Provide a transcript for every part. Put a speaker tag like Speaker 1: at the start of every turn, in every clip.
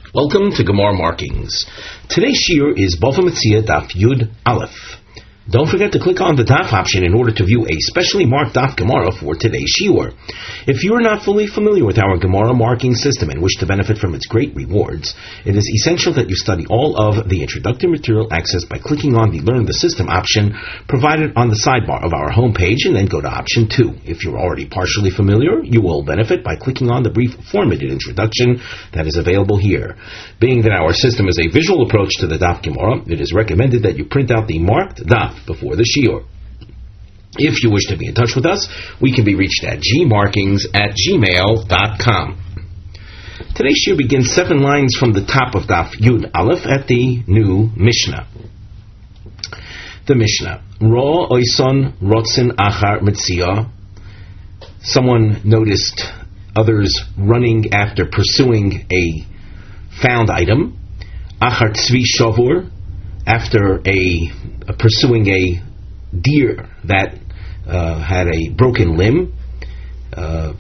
Speaker 1: Welcome to Gemara Markings. Today's shiur is Bava Metzia Daf Yud Aleph. Don't forget to click on the Daf option in order to view a specially marked Daf Gemara for today's shiur. If you are not fully familiar with our Gemara marking system and wish to benefit from its great rewards, it is essential that you study all of the introductory material accessed by clicking on the Learn the System option provided on the sidebar of our homepage and then go to option 2. If you're already partially familiar, you will benefit by clicking on the brief formatted introduction that is available here. Being that our system is a visual approach to the Daf Gemara, it is recommended that you print out the marked Daf before the shiur. If you wish to be in touch with us, we can be reached at gmarkings@gmail.com. Today's shiur begins 7 lines from the top of Daf Yud Aleph at the new Mishnah. The Mishnah: Ro oison rotzen achar metzia. Someone noticed others running after pursuing a found item. Achar tzvi shavur, after pursuing a deer that had a broken limb, an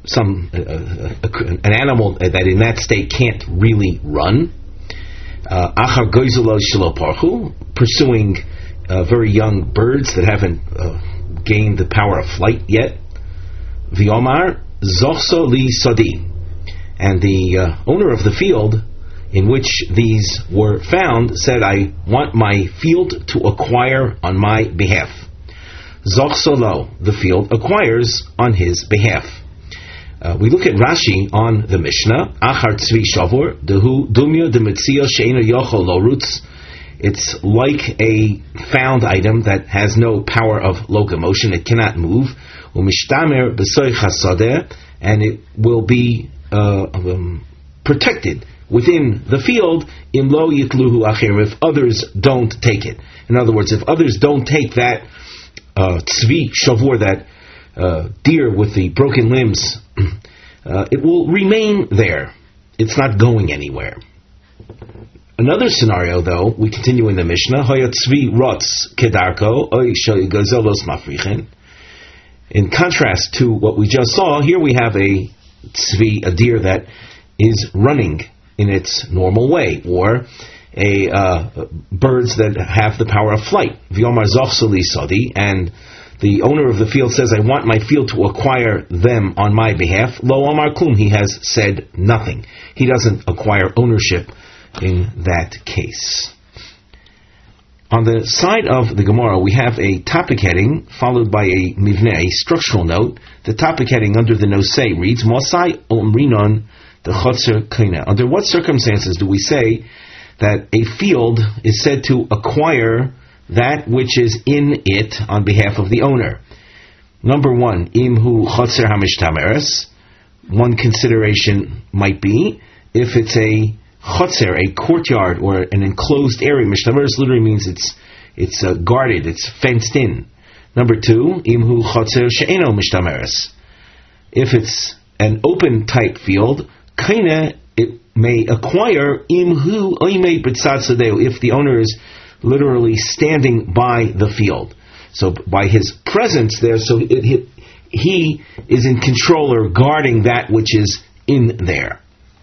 Speaker 1: animal that in that state can't really run. Achar goizelo shelo parchu, pursuing very young birds that haven't gained the power of flight yet. V'omar zochso li sodi, and the owner of the field in which these were found said, I want my field to acquire on my behalf. Zochsolo, the field acquires on his behalf. We look at Rashi on the Mishnah. Achar tzvi shavur, dehu dumya demetzia she'ena yochol lorutz. It's like a found item that has no power of locomotion. It cannot move. Umishtamer b'soy chasadeh, and it will be protected within the field, in lo yitluhu achir, if others don't take it. In other words, if others don't take that tzvi shavur, that deer with the broken limbs, it will remain there. It's not going anywhere. Another scenario, though, we continue in the Mishnah. Hoya tzvi rotz kedarko oy shel gazelos mafrichen. In contrast to what we just saw, here we have a tzvi, a deer that is running in its normal way, or birds that have the power of flight. V'yomar zochsoli sodi, and the owner of the field says, I want my field to acquire them on my behalf. Lo omar klum, he has said nothing. He doesn't acquire ownership in that case. On the side of the Gemara, we have a topic heading followed by a mivneh, a structural note. The topic heading under the nosei reads, Mosai omrinon the chotzer kaina. Under what circumstances do we say that a field is said to acquire that which is in it on behalf of the owner? Number 1, imhu chotzer hamishtameres. One consideration might be if it's a chotzer, a courtyard or an enclosed area. Mishtameres literally means it's guarded, it's fenced in. Number 2, imhu chotzer she'eno mishtameres. If it's an open type field, kaina, it may acquire imhu oimei b'tzad sadeu, if the owner is literally standing by the field. So by his presence there, so he is in control or guarding that which is in there.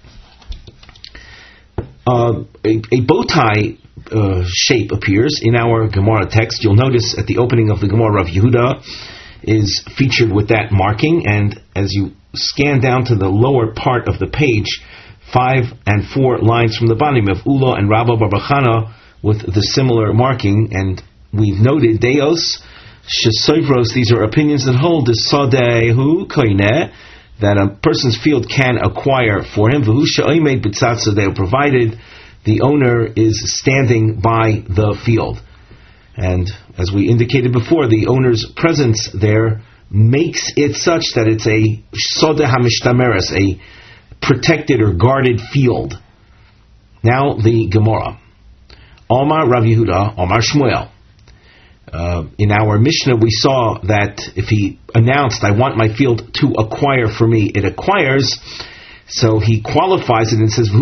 Speaker 1: A bow tie shape appears in our Gemara text. You'll notice at the opening of the Gemara, Rav Yehuda is featured with that marking, and as you scan down to the lower part of the page, 5 and 4 lines from the bottom of Ula and Rabba Barbachana with the similar marking, and we've noted Deos Shesoivros, these are opinions that hold the Sadehu Koine, that a person's field can acquire for him, provided the owner is standing by the field. And as we indicated before, the owner's presence there makes it such that it's a Sodeh HaMishtameres, a protected or guarded field. Now the Gemara. Omar Rav Yehuda, Omar Shmuel. In our Mishnah we saw that if he announced, I want my field to acquire for me, it acquires. So he qualifies it and says,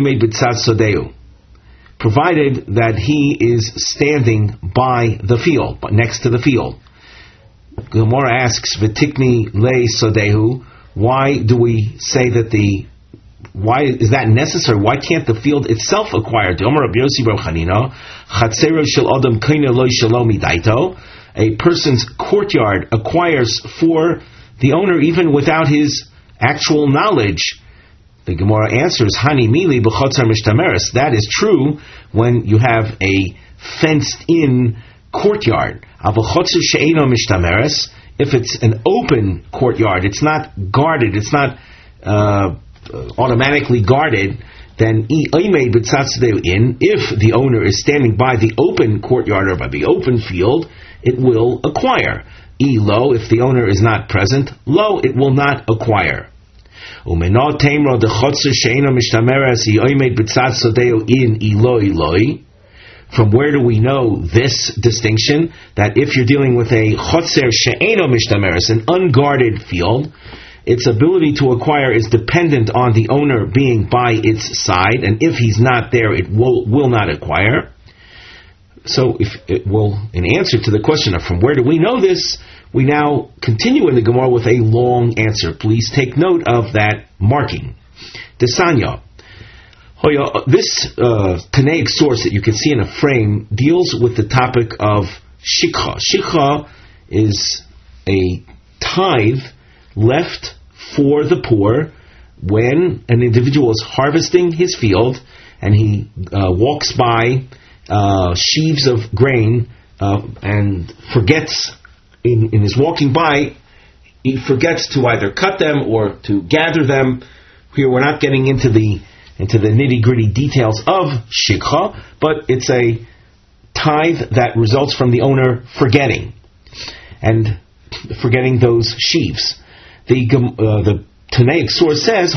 Speaker 1: provided that he is standing by the field, next to the field. Gemara asks, V'tikni le sodehu, why do we say that the why is that necessary? Why can't the field itself acquire? A person's courtyard acquires for the owner even without his actual knowledge. The Gemara answers, Hani mili b'chotzar mishtameres. That is true when you have a fenced-in courtyard. Av'chotzar she'eno mishtameres. If it's an open courtyard, it's not guarded, it's not automatically guarded, then if the owner is standing by the open courtyard or by the open field, it will acquire. Lo, if the owner is not present, lo, it will not acquire. From where do we know this distinction? That if you're dealing with a chotzer she'eno mishtameres, an unguarded field, its ability to acquire is dependent on the owner being by its side, and if he's not there, it will not acquire. So, in answer to the question of from where do we know this, we now continue in the Gemara with a long answer. Please take note of that marking. Desanya. This Tanaic source that you can see in a frame deals with the topic of shikha. Shikha is a tithe left for the poor when an individual is harvesting his field and he walks by sheaves of grain and forgets, in his walking by, he forgets to either cut them or to gather them. Here we're not getting into the nitty-gritty details of shikha, but it's a tithe that results from the owner forgetting those sheaves. The Tanaic source says,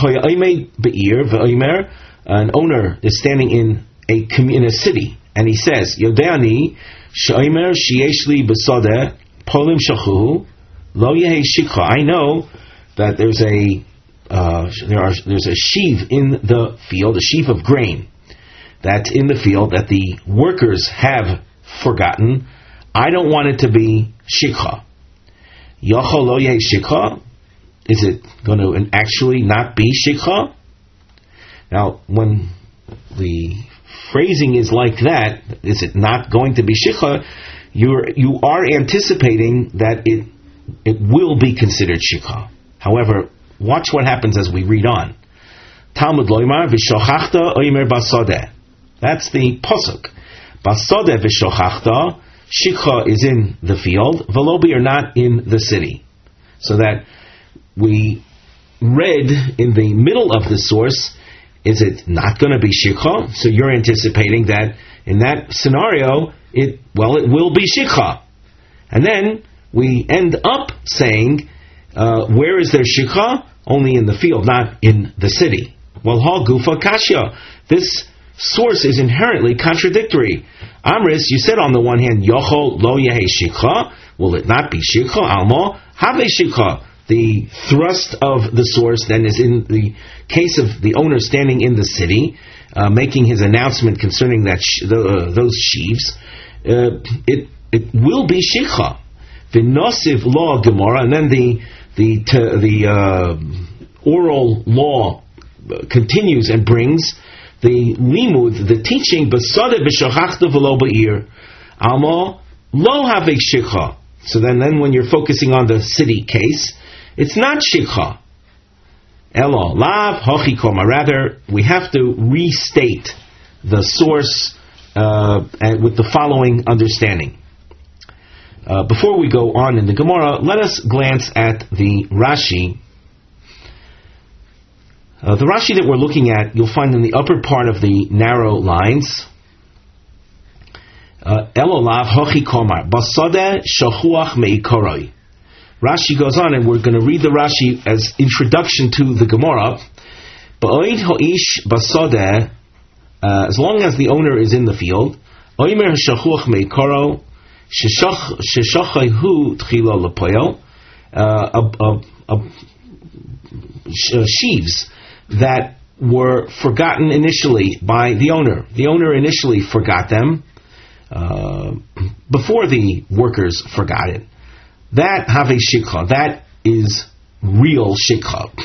Speaker 1: an owner is standing in a city, and he says, Yodeani she'omer sheyesh li b'sodeh polim shachuhu lo yehi shikha. I know that there's a sheaf in the field, a sheaf of grain that's in the field that the workers have forgotten. I don't want it to be shikha. Yachol lo yehi shikha. Is it going to actually not be shikha? Now, when the phrasing is like that, is it not going to be shikha? You are anticipating that it will be considered shikha. However, watch what happens as we read on. Talmud loymar v'shochachta oimer basodeh. That's the pasuk. Basodeh v'shochachta. Shikha is in the field. Velobi are not in the city. So that we read in the middle of the source, is it not going to be shikha? So you're anticipating that in that scenario, it will be shikha. And then we end up saying, where is there shikha? Only in the field, not in the city. Well, ha gufa kashya. This source is inherently contradictory. Amris, you said on the one hand, yochol lo yehe shikha. Will it not be shikha? Alma have shikha. The thrust of the source then is in the case of the owner standing in the city, making his announcement concerning those sheaves. It will be shikha. The nosiv law Gemara, and then the oral law continues and brings the limud, the teaching, basade b'shachachta v'lo ba'ir, alma lo havek shikha. So then when you're focusing on the city case, it's not shikha. Elo lav hochi koma. Rather, we have to restate the source with the following understanding. Before we go on in the Gemara, let us glance at the Rashi. The Rashi that we're looking at, you'll find in the upper part of the narrow lines. Elolav hochi komar basodeh shachuach meikoroi. Rashi goes on, and we're going to read the Rashi as introduction to the Gemara. Ba'oid ho'ish basodeh, as long as the owner is in the field, oimer shachuach meikoro sheshachahu tchila lepoyo, sheaves that were forgotten initially by the owner. The owner initially forgot them before the workers forgot it. That have a shikha. That is real shikha.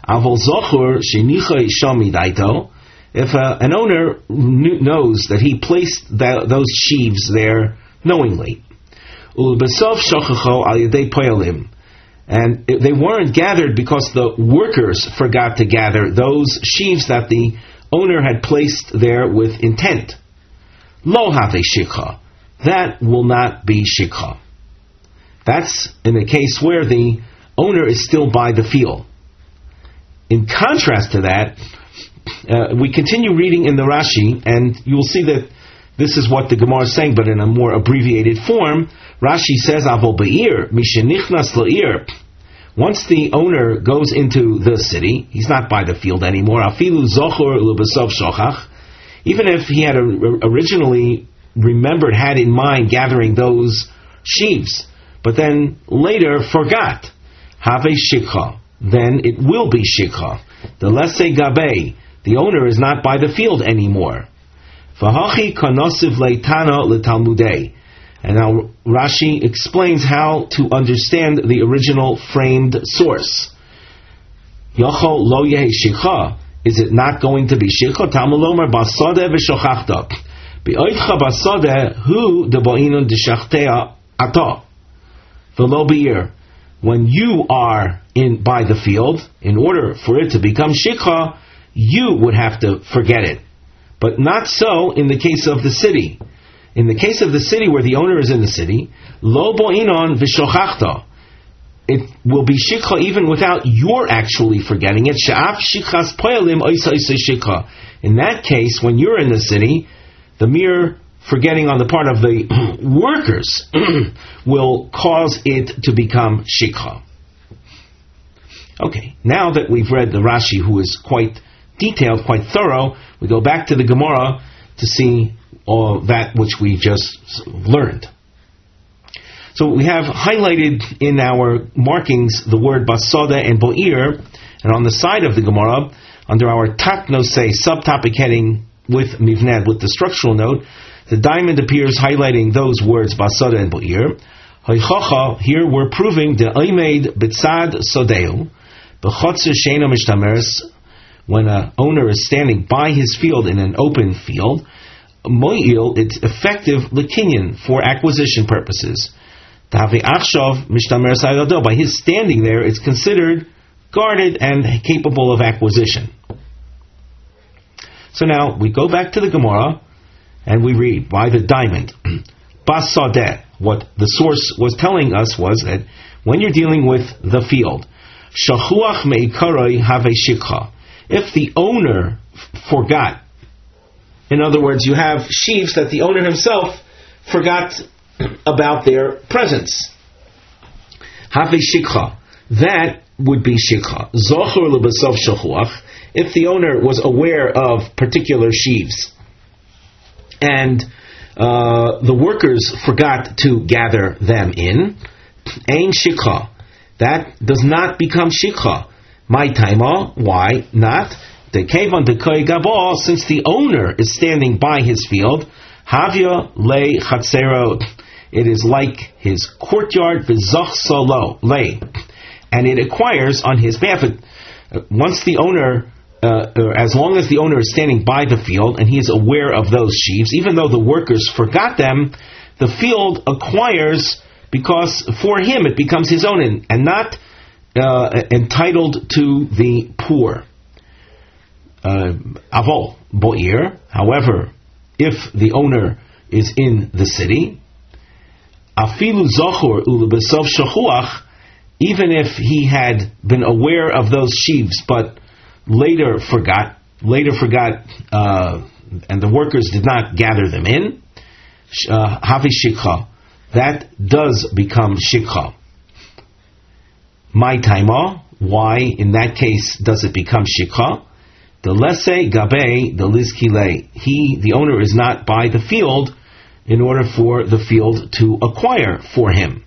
Speaker 1: Avol zochur shenicha shami daito. If an owner knows that he placed those sheaves there knowingly, ulbesov shochacho al yedei poyalim, and they weren't gathered because the workers forgot to gather those sheaves that the owner had placed there with intent. Lo have shikha. That will not be shikha. That's in the case where the owner is still by the field. In contrast to that, we continue reading in the Rashi, and you will see that this is what the Gemara is saying, but in a more abbreviated form. Rashi says, Avol be'ir, mishenichnas la'ir. Once the owner goes into the city, he's not by the field anymore. Afilu zochor l'besov shochach. Even if he had originally had in mind gathering those sheaves, but then later forgot, have shikha, then it will be shikha. The lesse gabe, the owner is not by the field anymore. V'hachi kanosiv leitana letalmudei. And now Rashi explains how to understand the original framed source. Yochol lo yehi shikha. Is it not going to be shikha? Talmud basodeh v'shochachta. Be'oitcha basodeh hu deboinun d'shachtea ato. V'lo be'ir. When you are by the field, in order for it to become shikha, you would have to forget it. But not so in the case of the city. In the case of the city where the owner is in the city, lo bo'inon v'shochachta. It will be shikha even without your actually forgetting it. She'af shikhas poyalim oisa shikha. In that case, when you're in the city, the mere forgetting on the part of the workers will cause it to become shikha. Okay, now that we've read the Rashi, who is quite detailed, quite thorough, we go back to the Gemara to see all that which we just learned. So we have highlighted in our markings the word basada and bo'ir, and on the side of the Gemara, under our tatnosei subtopic heading with mivned, with the structural note, the diamond appears highlighting those words basada and bo'ir. Haychacha, here we're proving the oimed bitzad sodeu, b'chotzer sheina mishtameres, when an owner is standing by his field in an open field, mo'il, it's effective l'kinyan, for acquisition purposes. Tavi achshav mishtameres ayado, by his standing there, it's considered guarded and capable of acquisition. So now we go back to the Gemara and we read by the diamond. Basadeh, what the source was telling us was that when you're dealing with the field, shachuach meikaroi have shikha. If the owner forgot, in other words, you have sheaves that the owner himself forgot about their presence. Have shikha. That would be shikha. Zochor lebesov shachuach. If the owner was aware of particular sheaves and the workers forgot to gather them in, ein shikha. That does not become shikha. My taima, why not? The kevan dekoi gabo, since the owner is standing by his field, havya le chatzero, it is like his courtyard, v'zoch solo le, and it acquires on his behalf. Once the owner, as long as the owner is standing by the field and he is aware of those sheaves, even though the workers forgot them, the field acquires, because for him it becomes his own and not entitled to the poor. Avol bo'ir. However, if the owner is in the city, afilu zochor ulebesov shachuach, even if he had been aware of those sheaves but later forgot, and the workers did not gather them in, havi shikha, that does become shikha. My taima, why in that case does it become shikha? The lesse gabe, the lizkile, the owner is not by the field in order for the field to acquire for him.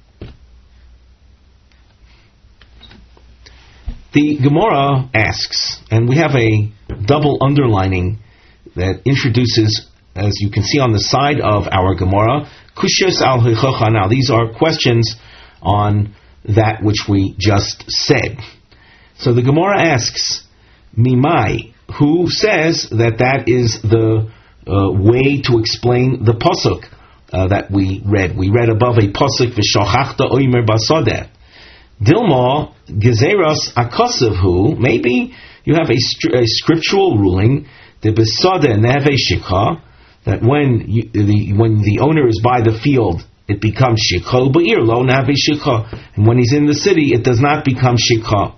Speaker 1: The Gemara asks, and we have a double underlining that introduces, as you can see on the side of our Gemara, kushas al hichacha. Now these are questions on that which we just said. So the Gemara asks, Mimai, who says that is the way to explain the pasuk that we read? We read above a pasuk, V'shochachta oimer basodeh. Dilma gezeras akosevhu. Maybe you have a scriptural ruling, the besodeh neve shikha, that when the owner is by the field, it becomes shikha. Ba'ir lo neve shikha, and when he's in the city, it does not become shikha.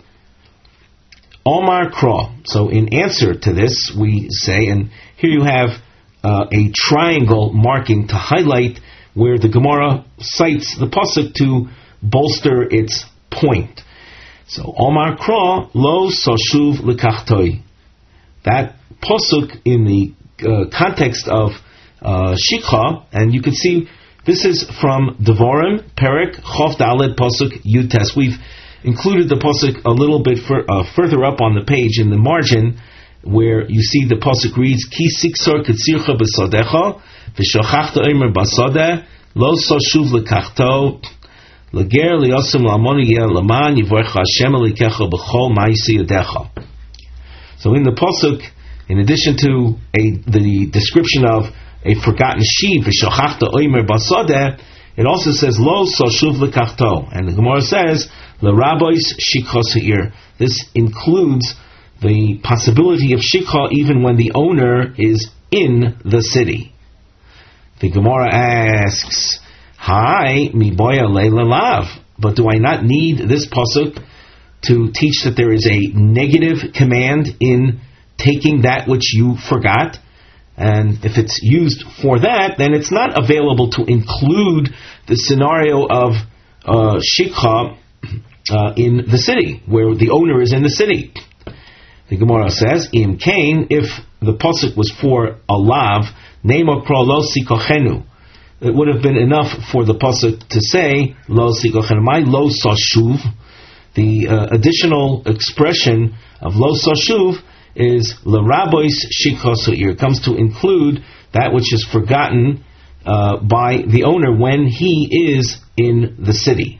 Speaker 1: Omar Kra. So in answer to this, we say, and here you have a triangle marking to highlight where the Gemara cites the pasuk to bolster its point. So Omar Kra lo soshuv lekachtoi. That pasuk in the context of shikha, and you can see this is from Devarim, Perek, Chof Daled, pasuk Yutes. We've included the pasuk a little bit further up on the page in the margin, where you see the pasuk reads, Ki siksor ketzircha besodecha, v'shochachta omer basodeh, lo soshuv lekachto, leger liyosem la'amoni yeh laman yivorcha Hashem elikecha b'chol ma'isi yadecha. So in the pasuk, in addition to the description of a forgotten sheep, v'shochachta omer basodeh, it also says, Lo soshuv lekachto. And the Gemara says, L'rabois shikha se'ir. This includes the possibility of shikha even when the owner is in the city. The Gemara asks, Hi, mi boya le'lelav. But do I not need this pasuk to teach that there is a negative command in taking that which you forgot? And if it's used for that, then it's not available to include the scenario of shikha in the city, where the owner is in the city. The Gemara says, Im kain, if the pasuk was for a lav, nemo kro lo sikochenu, it would have been enough for the pasuk to say, lo sikochenu, my lo sashuv. The additional expression of lo sashuv is l'rabois shikha su'ir. It comes to include that which is forgotten by the owner when he is in the city.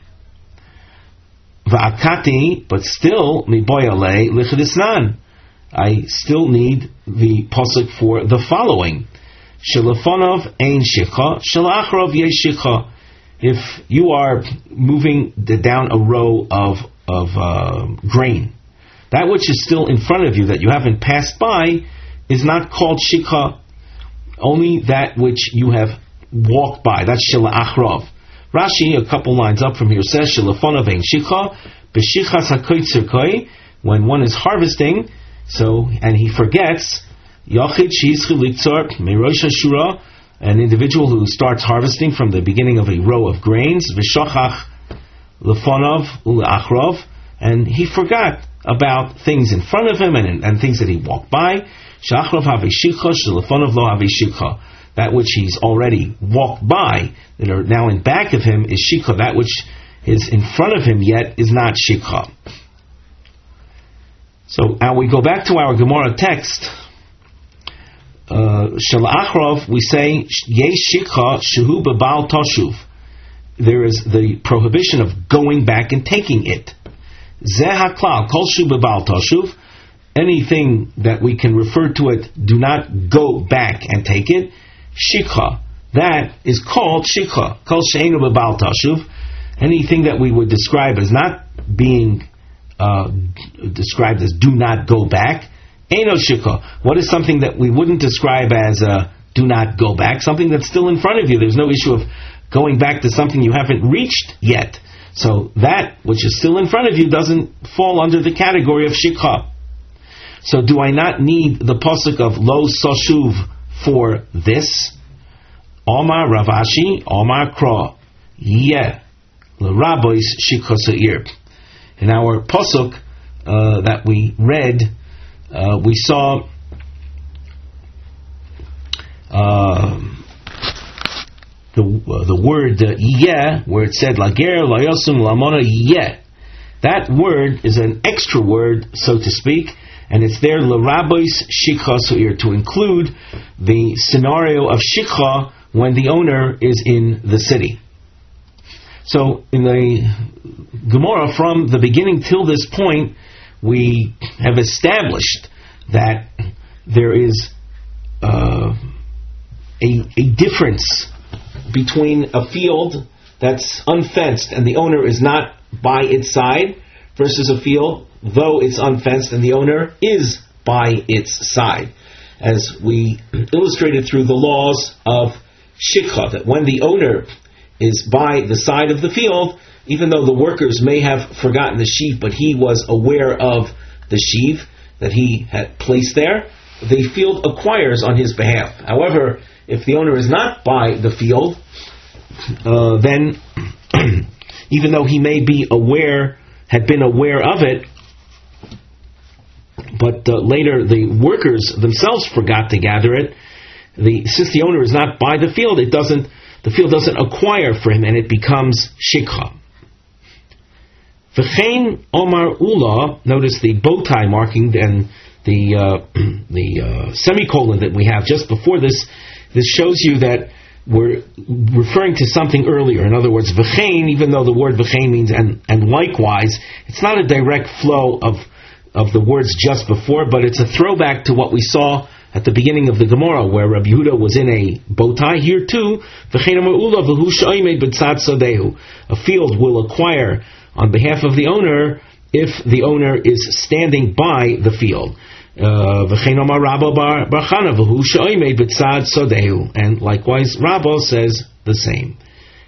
Speaker 1: Va'akati, but still, mi boyale lichadisnan. I still need the pasuk for the following. Shelafonov ein shikha, shelachrov yesh shikha. If you are moving down a row of grain, that which is still in front of you that you haven't passed by is not called shikha. Only that which you have walked by. That's shelachrov. Rashi, a couple lines up from here, says, Shelafonov ein shikha, b'shichas hakoitzer koi, when one is harvesting, and he forgets, Yachid she'izchi liktzor merosh hashura, an individual who starts harvesting from the beginning of a row of grains, v'shachach lefonov u'achrov, and he forgot about things in front of him and things that he walked by. Shachrov haveshikha, shelefonov lo haveshikha. That which he's already walked by, that are now in back of him, is shikha. That which is in front of him yet is not shikha. So now we go back to our Gemara text. Shalachrov, we say, yesh shikha shehu bebal toshuv. There is the prohibition of going back and taking it. Zeh haklal kol shu bebal toshuv. Anything that we can refer to it, do not go back and take it. Shikha, that is called shikha. Kol she'enu bebal tashuv. Anything that we would describe as not being described as do not go back, eino shikha. What is something that we wouldn't describe as do not go back? Something that's still in front of you. There's no issue of going back to something you haven't reached yet. So that which is still in front of you doesn't fall under the category of shikha. So do I not need the pasuk of lo sashuv for this? Omar Ravashi, Omar Kra, yeah, l'rabois shikha se'ir. In our pasuk that we read, we saw the word yeah, where it said lager layosum lamona yeah. That word is an extra word, so to speak. And it's there, l'rabois shikha su'ir, to include the scenario of shikha when the owner is in the city. So in the Gemara, from the beginning till this point, we have established that there is a difference between a field that's unfenced and the owner is not by its side versus a field, though it's unfenced and the owner is by its side. As we illustrated through the laws of Shikha, that when the owner is by the side of the field, even though the workers may have forgotten the sheaf, but he was aware of the sheaf that he had placed there, the field acquires on his behalf. However, if the owner is not by the field, then even though he may be had been aware of it, but later the workers themselves forgot to gather it, since the owner is not by the field, the field doesn't acquire for him, and it becomes shikha. V'chein Omar Ula, notice the bow tie marking and the semicolon that we have just before this. This shows you that we're referring to something earlier. In other words, v'chein, even though the word v'chein means and likewise, it's not a direct flow of the words just before, but it's a throwback to what we saw at the beginning of the Gemara, where Rabbi Yehuda was in a bow tie. Here too, v'chein Omar Ula v'hu shoymei b'tzad sodehu. A field will acquire on behalf of the owner if the owner is standing by the field. And likewise, Rabba says the same.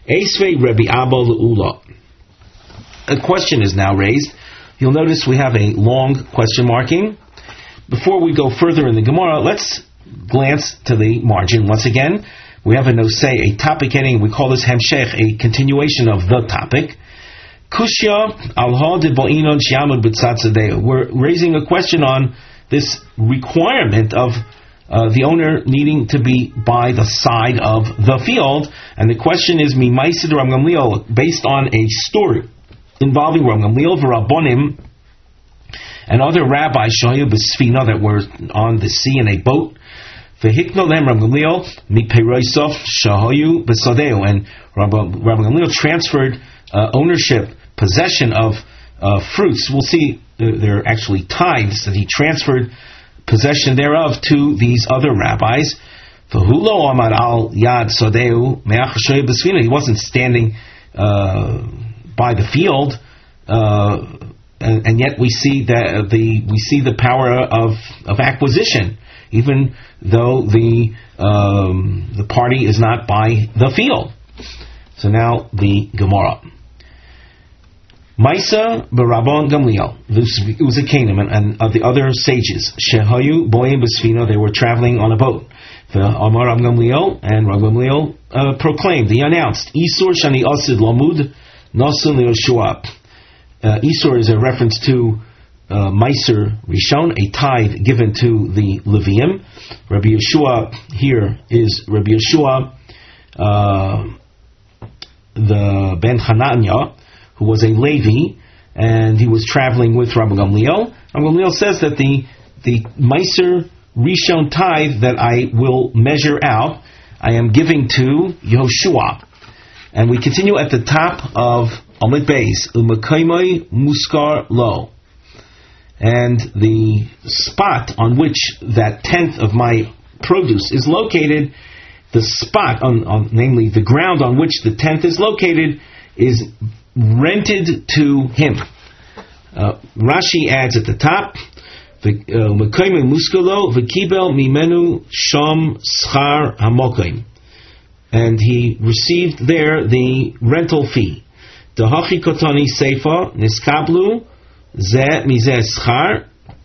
Speaker 1: A question is now raised. You'll notice we have a long question marking. Before we go further in the Gemara, let's glance to the margin. Once again, we have a nosei, a topic heading. We call this Hemshech, a continuation of the topic. Kushya al de bo'inon shiamud b'tzad. We're raising a question on this requirement of the owner needing to be by the side of the field, and the question is Mimaisid Rav Gamliel, based on a story involving Rav Gamliel v'Rabbonim and other rabbis Shahayu b'Sfina that were on the sea in a boat. V'hikno lehem Rav Gamliel miPeirosof Shahayu b'Sadeu, and Rav Gamliel transferred ownership, possession of fruits. We'll see there are actually tithes that he transferred possession thereof to these other rabbis. He wasn't standing by the field, and yet we see that the power of acquisition, even though the party is not by the field. So now the Gemara. Maisa b'Rabban Gamliel. It was a Canaan and of the other sages. Shehayu boyim b'Sfina. They were traveling on a boat. Amar Rav Gamliel, and Rav Gamliel proclaimed. He announced, Isur shani asid lamud nasun leYoshua. Isur is a reference to Meiser Rishon, a tithe given to the Levium. Rabbi Yeshua here is Rabbi Yeshua, the Ben Hananya, who was a Levi, and he was traveling with Rabbi Gamliel. Rabbi Gamliel says that the Meiser Rishon tithe that I will measure out, I am giving to Yehoshua. And we continue at the top of Amid Beis, U'mekaymai Muskar Lo. And the spot on which that tenth of my produce is located, the spot, namely the ground on which the tenth is located, is rented to him. Rashi adds at the top, Mekayme muskalo v'kibel mimenu sham schar hamokaim, and he received there the rental fee. Dahachi kotani seifa niskablu ze mizeh schar.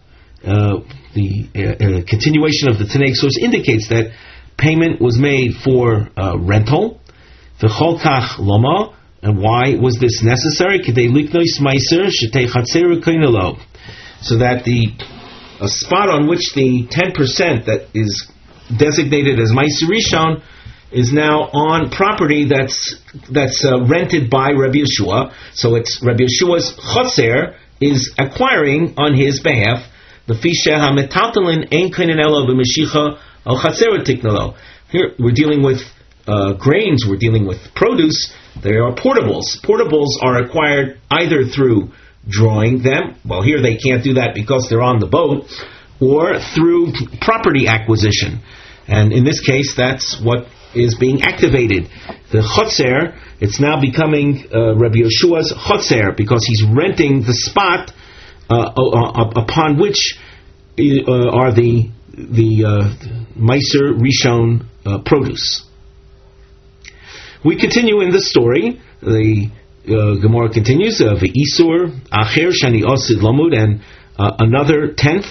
Speaker 1: The continuation of the Tanaic source indicates that payment was made for rental. V'chol kach loma. And why was this necessary? So that a spot on which the 10% that is designated as Meiser Rishon is now on property that's rented by Rabbi Yeshua. So it's Rabbi Yeshua's chotzer is acquiring on his behalf. Here we're dealing with grains, we're dealing with produce. They are portables. Portables are acquired either through drawing them. Well, here they can't do that because they're on the boat, or through property acquisition. And in this case, that's what is being activated. The chotzer, it's now becoming Rabbi Yeshua's chotzer, because he's renting the spot upon which are the Meiser Rishon produce. We continue in this story. The Gemara continues, V'isur acher shani osid lamud, and another 10th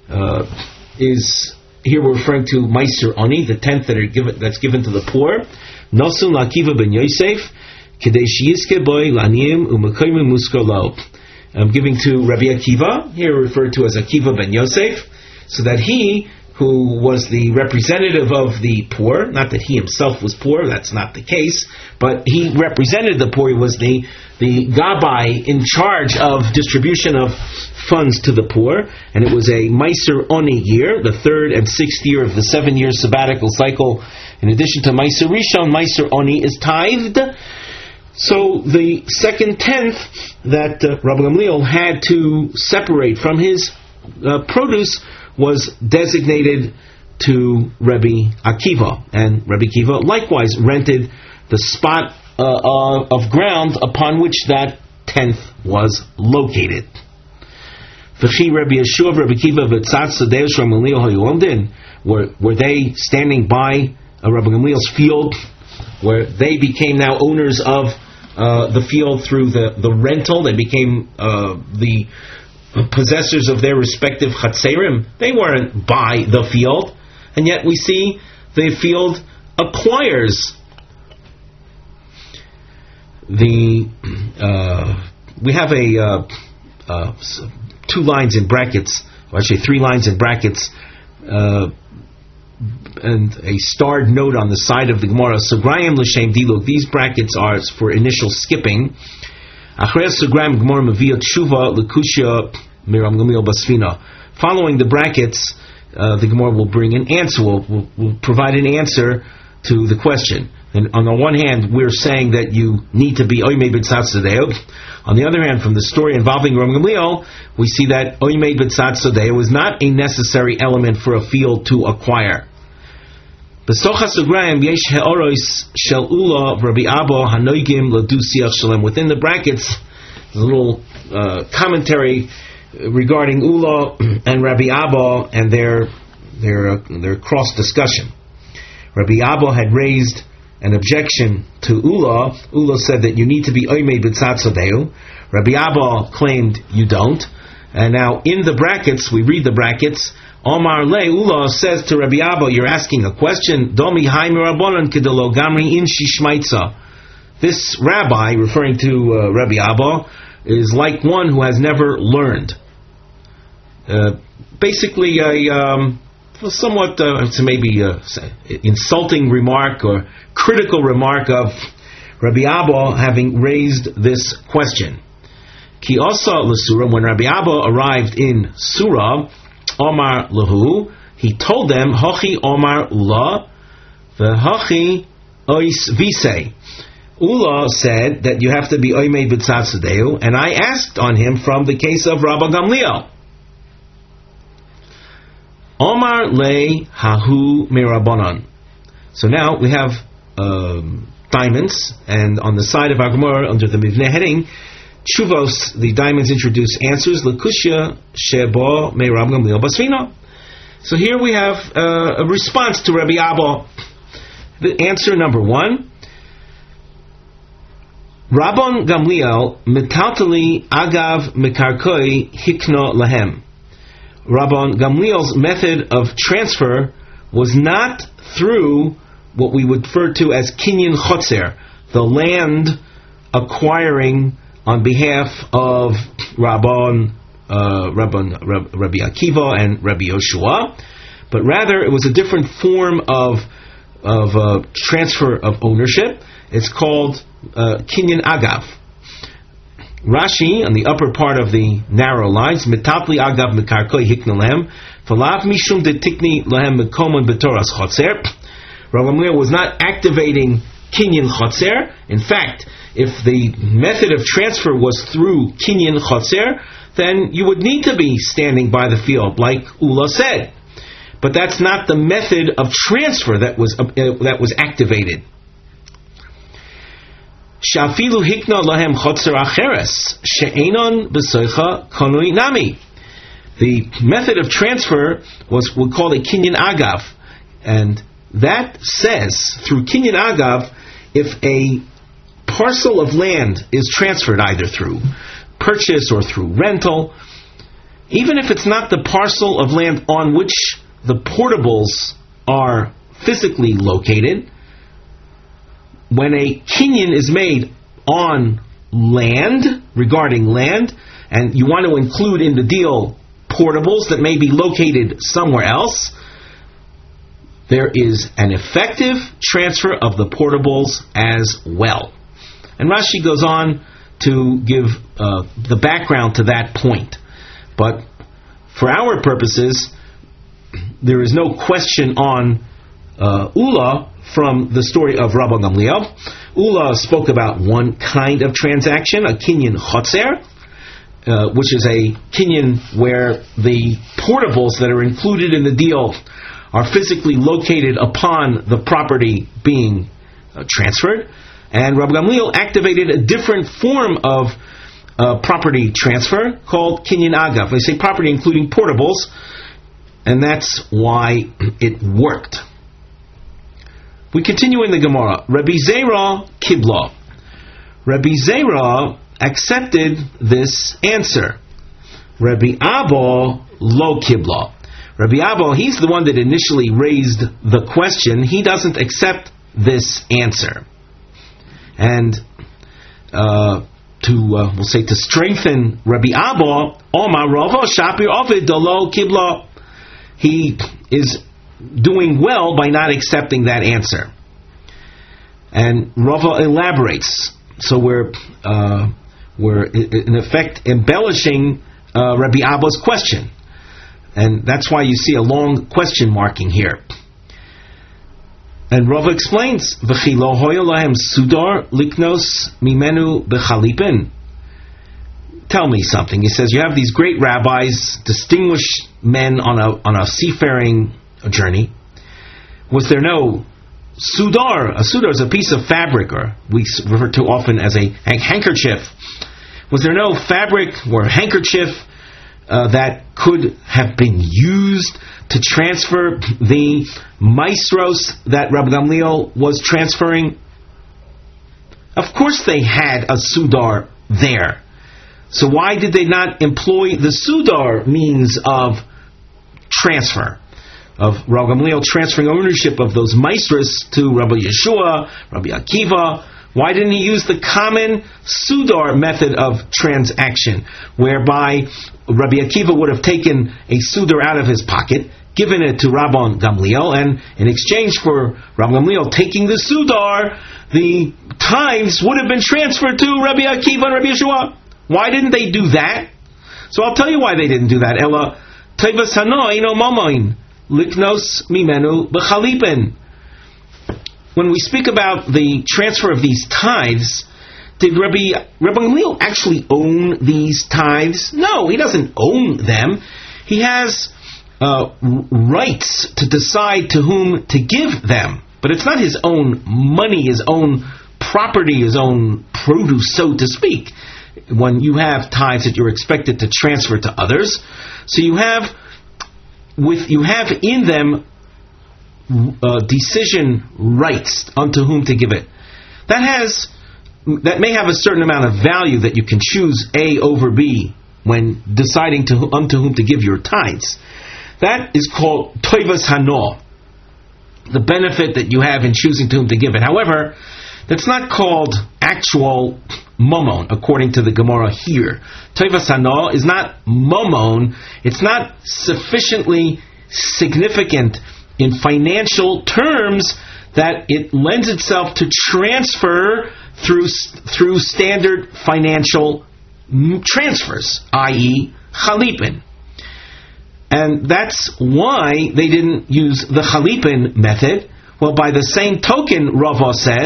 Speaker 1: is here we're referring to Meiser Oni, the 10th that's given to the poor. Nosun la'Akiva ben Yosef, kedei sheyizke boy la'aniyim u'mekoyim muskar lo. I'm giving to Rabbi Akiva, here referred to as Akiva ben Yosef, so that he, who was the representative of the poor, not that he himself was poor, that's not the case, but he represented the poor, he was the Gabbai in charge of distribution of funds to the poor, and it was a Meiser Oni year, the 3rd and 6th year of the 7-year sabbatical cycle. In addition to Meiser Rishon, Meiser Oni is tithed. So the second 10th that Rabbi Gamliel had to separate from his produce was designated to Rabbi Akiva, and Rabbi Akiva likewise rented the spot of ground upon which that 10th was located. V'chi Rabbi Yeshua, Rabbi Akiva, v'tzatz sadeh Rabbi Gamliel hayomdin. Were they standing by Rabbi Gamliel's field, where they became now owners of the field through the rental? They became the possessors of their respective chatzerim. They weren't by the field, and yet we see the field acquires we have two lines in brackets, or actually 3 lines in brackets, and a starred note on the side of the Gemara. Sugrayim l'shem diluk. These brackets are for initial skipping. Achrei sugrayim Gemara mevia tshuva l'kushya miram gamliel basfina. Following the brackets, the Gemara will bring an answer. Will provide an answer to the question. And on the one hand, we're saying that you need to be oymei b'tzatz sadeo. On the other hand, from the story involving Rabbi Gamliel, we see that oymei b'tzatz sadeo is not a necessary element for a field to acquire. Within the brackets, there's a little commentary regarding Ula and Rabbi Abba and their cross discussion. Rabbi Abba had raised an objection to Ula. Ula said that you need to be oymei b'tzatz sadeu. Rabbi Abba claimed you don't. And now in the brackets, we read the brackets. Omar Le Ula says to Rabbi Abba, you're asking a question. Domi hai mirabonon kedelo gamri in shishmaitza. This rabbi, referring to Rabbi Abba, is like one who has never learned. Basically, somewhat maybe insulting remark or critical remark of Rabbi Abba having raised this question. Ki asa l'sura, when Rabbi Abba arrived in Surah, Omar lahu, he told them, Hachi Omar Ula, v'hachi ois visei. Ula said that you have to be oymei b'tzatz sadeu, and I asked on him from the case of Rabbi Gamliel. Omar le hahu mirabonon. So now we have diamonds, and on the side of our Gemara, under the Mivneh heading, Chuvos, the diamonds introduce answers. L'kushya shebo me Rabbi Gamliel basvina. So here we have a response to Rabbi Abba. The answer number 1. Rabban Gamliel metaltali agav mekarkoi hikna lahem. Rabban Gamliel's method of transfer was not through what we would refer to as kinyan chotzer, the land acquiring on behalf of Rabbi Akiva and Rabbi Yoshua, but rather it was a different form of transfer of ownership. It's called kinyan agav. Rashi, on the upper part of the narrow lines, metatli agav mekarkoi hikna lehem, falav mishum de tikni lehem mekomon betoras chotzer. Rabbi Gamliel was not activating kinyan chotzer. In fact, if the method of transfer was through kinyan chotzer, then you would need to be standing by the field, like Ula said. But that's not the method of transfer that was activated. Shafilu hikna lahem chotzer acheres she'enon b'soicha konui nami. The method of transfer was called a kinyan agav, and that says through kinyan agav, if a parcel of land is transferred either through purchase or through rental, even if it's not the parcel of land on which the portables are physically located, when a kinyan is made on land, regarding land, and you want to include in the deal portables that may be located somewhere else, there is an effective transfer of the portables as well. And Rashi goes on to give the background to that point. But for our purposes, there is no question on Ula from the story of Rabbi Gamliel. Ula spoke about one kind of transaction, a kinyan chotzer, which is a kinyan where the portables that are included in the deal are physically located upon the property being transferred. And Rabbi Gamliel activated a different form of property transfer called kinyan agav. They say property including portables, and that's why it worked. We continue in the Gemara. Rabbi Zera kibla. Rabbi Zera accepted this answer. Rabbi Abba lo kibla. Rabbi Abba, he's the one that initially raised the question. He doesn't accept this answer. And to strengthen Rabbi Abba, Omar Rava Shapir Ovid Dolo Kibla. He is doing well by not accepting that answer. And Rava elaborates. So we're in effect embellishing Rabbi Abba's question. And that's why you see a long question marking here. And Rava explains, V'chi lo hoya lahem sudar liknos mimenu b'chalipin. Tell me something. He says, you have these great rabbis, distinguished men on a seafaring journey. Was there no sudar? A sudar is a piece of fabric, or we refer to often as a handkerchief. Was there no fabric or handkerchief that could have been used to transfer the maestros that Rabbi Gamliel was transferring? Of course they had a sudar there. So why did they not employ the sudar means of transfer? Of Rabbi Gamliel transferring ownership of those maestros to Rabbi Yeshua, Rabbi Akiva. Why didn't he use the common sudar method of transaction, whereby Rabbi Akiva would have taken a sudar out of his pocket, given it to Rabban Gamliel, and in exchange for Rabbi Gamliel taking the sudar, the tithes would have been transferred to Rabbi Akiva and Rabbi Yeshua. Why didn't they do that? So I'll tell you why they didn't do that. Ella tevas hano ino mamoin liknos mimenu b'chalipin. When we speak about the transfer of these tithes, did Rabbi Gamliel actually own these tithes? No, he doesn't own them. He has rights to decide to whom to give them. But it's not his own money, his own property, his own produce, so to speak. When you have tithes that you're expected to transfer to others, so you have in them decision rights unto whom to give it. That may have a certain amount of value that you can choose A over B when deciding unto whom to give your tithes. That is called toivas hano, the benefit that you have in choosing to whom to give it. However, that's not called actual momon, according to the Gemara here. Toivas hano is not momon. It's not sufficiently significant in financial terms that it lends itself to transfer through standard financial transfers, i.e. chalipin. And that's why they didn't use the chalipin method. Well, by the same token, Rava says,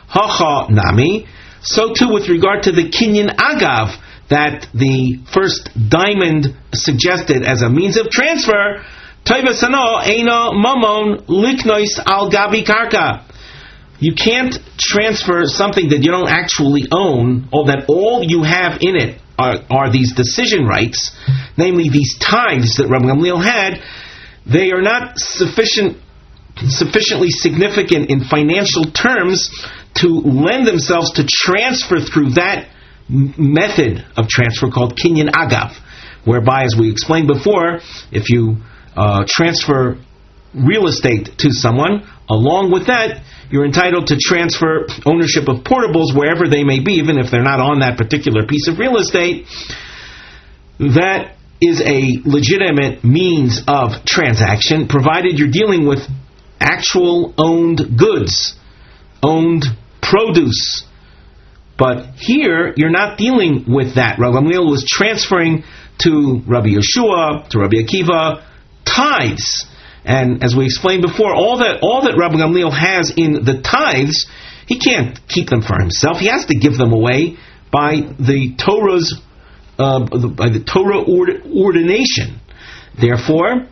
Speaker 1: Hacha nami. So too with regard to the kinyan agav that the first diamond suggested as a means of transfer. Toivas hano eina mamon liknois al gabi karka. You can't transfer something that you don't actually own, or that all you have in it are these decision rights, namely these tithes that Rabbi Gamliel had. They are not sufficiently significant in financial terms to lend themselves to transfer through that method of transfer called kinyan agav, whereby, as we explained before, if you transfer real estate to someone, along with that, you're entitled to transfer ownership of portables wherever they may be, even if they're not on that particular piece of real estate. That is a legitimate means of transaction, provided you're dealing with actual owned goods, owned produce. But here, you're not dealing with that. Rabbi Gamliel was transferring to Rabbi Yeshua, to Rabbi Akiva, tithes. And as we explained before, all that Rabbi Gamliel has in the tithes, he can't keep them for himself. He has to give them away by the Torah's Torah ordination. Therefore,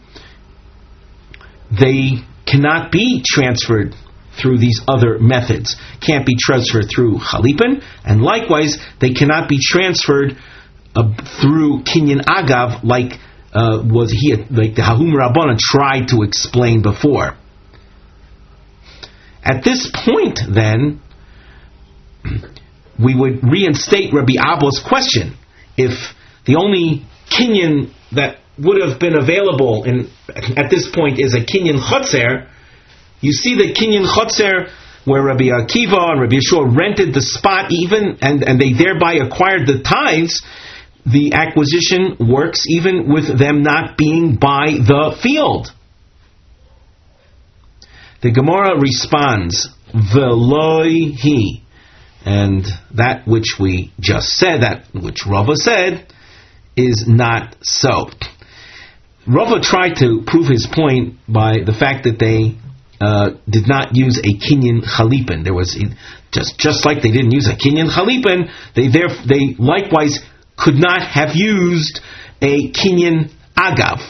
Speaker 1: they cannot be transferred through these other methods. Can't be transferred through Chalipin, and likewise, they cannot be transferred through Kinyan Agav, like the Hahum Rabbanan tried to explain before. At this point, then, we would reinstate Rabbi Abba's question. If the only Kinyan that would have been available at this point is a Kinyan Chotzer, you see the Kinyan Chotzer where Rabbi Akiva and Rabbi Yeshua rented the spot even, and they thereby acquired the tithes. The acquisition works even with them not being by the field. The Gemara responds, Veloi hi. And that which we just said, that which Rava said, is not so. Rava tried to prove his point by the fact that they did not use a Kinyan Chalipin. There was, just like they didn't use a Kinyan Chalipin, they likewise could not have used a Kinyan Agav.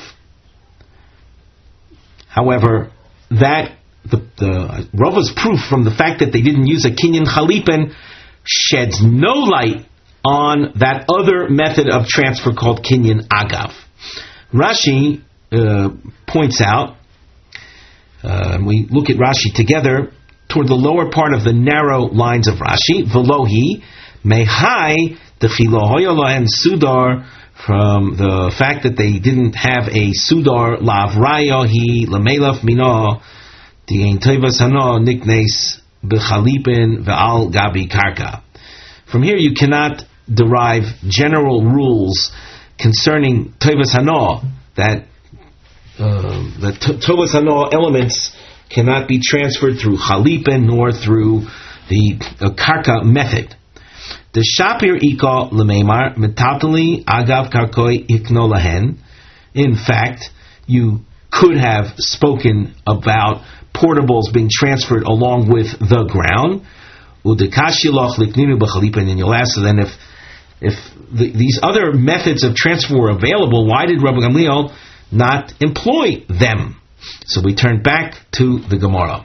Speaker 1: However, that the Rava's proof from the fact that they didn't use a Kinyan Chalipin sheds no light on that other method of transfer called Kinyan Agav. Rashi points out, we look at Rashi together, toward the lower part of the narrow lines of Rashi, Velohi, Mehai, Dechilohoyola and Sudar, from the fact that they didn't have a Sudar, Lavrayohi, Lamelaf Minah, the Ein Tevas Hano, Niknes, Bechalipin, Ve'al Gabi Karka. From here you cannot derive general rules concerning Tevas Hano, that the Tevas Hano elements cannot be transferred through Chalipin nor through the Karka method. The Shapir Ika Lemeimar Metatali Agav Karkoi Ikno Lahen. In fact, you could have spoken about portables being transferred along with the ground. Udekashilach Likninu B'Chalipin, and you'll ask, so then if these other methods of transfer were available, why did Rabbi Gamliel not employ them? So we turn back to the Gemara.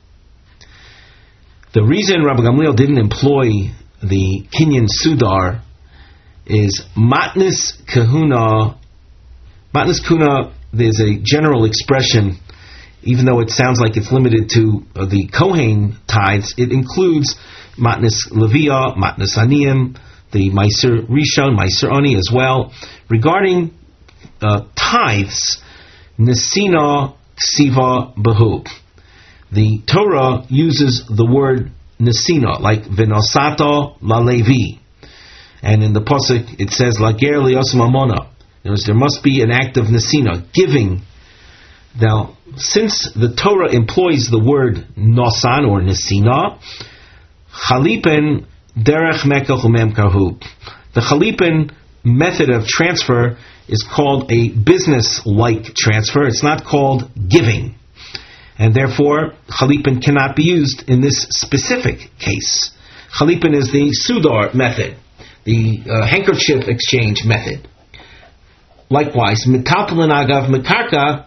Speaker 1: The reason Rabbi Gamliel didn't employ the Kinyan Sudar is Matnis Kahuna. Matnis Kahuna, there's a general expression, even though it sounds like it's limited to the Kohen tithes, it includes Matnis Levia, Matnis Aniyim, the Meiser Rishon, Meiser Ani as well. Regarding tithes, Nesina Ksiva Behu. The Torah uses the word Nesina, like Venosato La Levi. And in the Pasuk it says, Lager Lios Mamona. There must be an act of Nesina, giving. Now, since the Torah employs the word Nosan or Nesina, Chalipin Derech Mekach Umem Karhu. The Chalipin method of transfer is called a business-like transfer. It's not called giving. and therefore chalipin cannot be used in this specific case. Chalipin is the sudar method, the handkerchief exchange method. Likewise, metaltalin agav mekarka,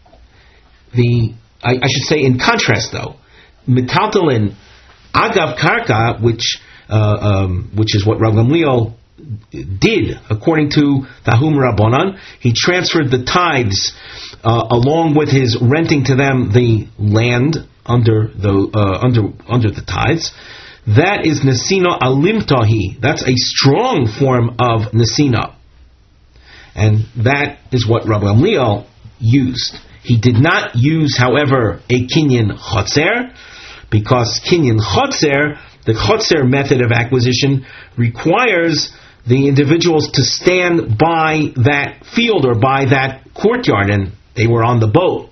Speaker 1: I should say in contrast though, metaltalin agav karka, which is what Rav Gamliel did according to Tahum Rabbanan. He transferred the tithes along with his renting to them the land under the tithes. That is nesina alimtahi. That's a strong form of nesina, and that is what Rav Gamliel used. He did not use, however, a kinyan chotzer, because kinyan chotzer, the chotzer method of acquisition, requires the individuals to stand by that field or by that courtyard, and they were on the boat.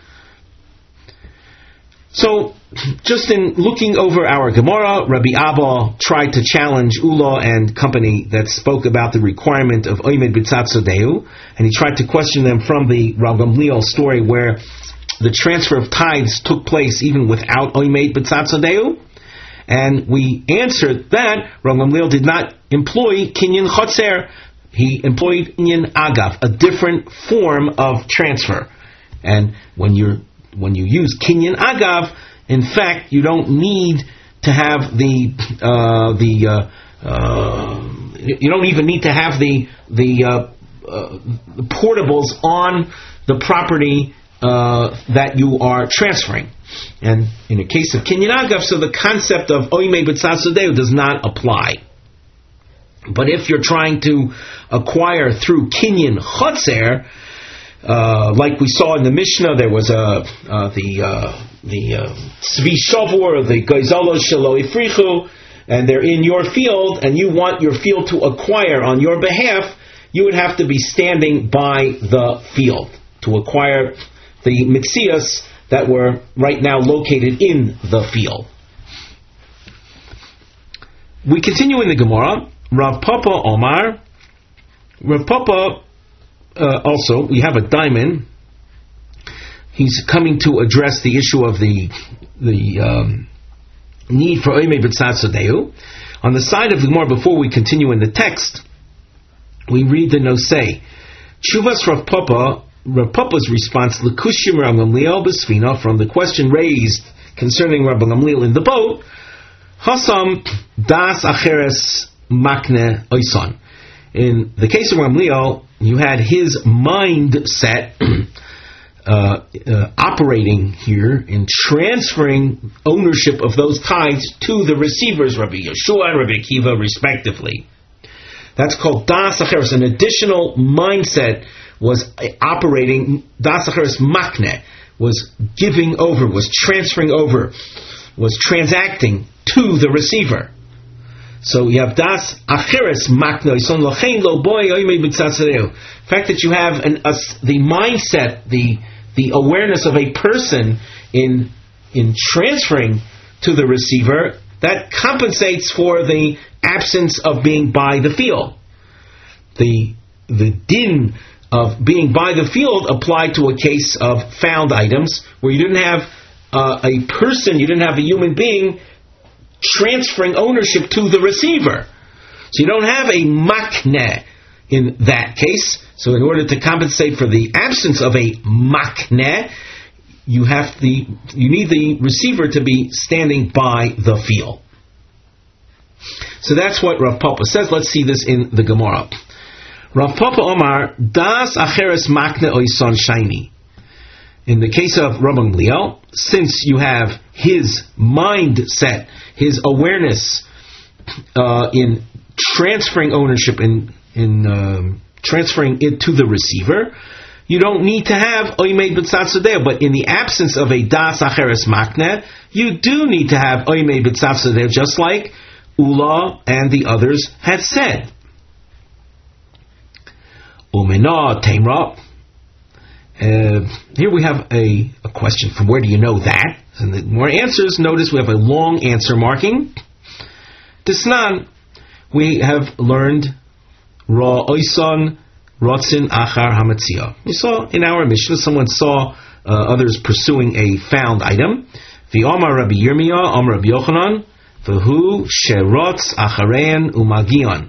Speaker 1: So, just in looking over our Gemara, Rabbi Abba tried to challenge Ula and company that spoke about the requirement of Oimed B'Tzatzodeu, and he tried to question them from the Rav Gamliel story where the transfer of tithes took place even without Oimed B'Tzatzodeu. And we answered that Rav Gamliel did not employ kinyan chotzer. He employed kinyan agav, a different form of transfer. And when you use kinyan agav, in fact, you don't need to have you don't even need to have the portables on the property that you are transferring. And in the case of kinyan agav, so the concept of oimei b'tzatzodeu does not apply. But if you're trying to acquire through kinyan chotzer, like we saw in the Mishnah, there was the Tzvi Shavur, the Geizalo Shelo Ifrichu, and they're in your field, and you want your field to acquire on your behalf, you would have to be standing by the field to acquire the mitzias that were right now located in the field. We continue in the Gemara. Rav Papa Omar. Rav Papa, also, we have a diamond. He's coming to address the issue of the need for Oimei B'Tzatzodeu. On the side of the Gemara, before we continue in the text, we read the Nosei. Chuvas Rav Papa's response, L'kushim Rav Gamliel B'Sfina, from the question raised concerning Rav Gamliel in the boat, Hasam Das Acheres Makne Oison. In the case of Rav Gamliel, you had his mindset operating here in transferring ownership of those tithes to the receivers, Rabbi Yeshua and Rabbi Akiva, respectively. That's called Das Acheres. An additional mindset was operating. Das Acheres Makne was giving over, was transferring over, was transacting to the receiver. So you have Das Acheres Makne. The fact that you have the mindset, the awareness of a person in transferring to the receiver, that compensates for the absence of being by the field. The din of being by the field applied to a case of found items where you didn't have a person, you didn't have a human being transferring ownership to the receiver. So you don't have a makneh in that case. So in order to compensate for the absence of a makneh, you need the receiver to be standing by the field. So that's what Rav Papa says. Let's see this in the Gemara. Rav Papa Omar, Das Acheres Makne Oison Shaini. In the case of Rav Gamliel, since you have his mindset, his awareness in transferring ownership, in transferring it to the receiver, you don't need to have Oimei B'Tzatzodeu. But in the absence of a Das Acheres Makne, you do need to have Oimei B'Tzatzodeu, just like Ula and the others had said. Umena Taimra. Here we have a question from where do you know that? And the more answers, notice we have a long answer marking. Tisnan, we have learned Ra Oison Rotzin Achar Hamatzia. We saw in our Mishnah someone saw others pursuing a found item. V'omar Rabbi Yirmiyah, Omar Rabbi Yochanan, v'hu sherotz acharein umagion.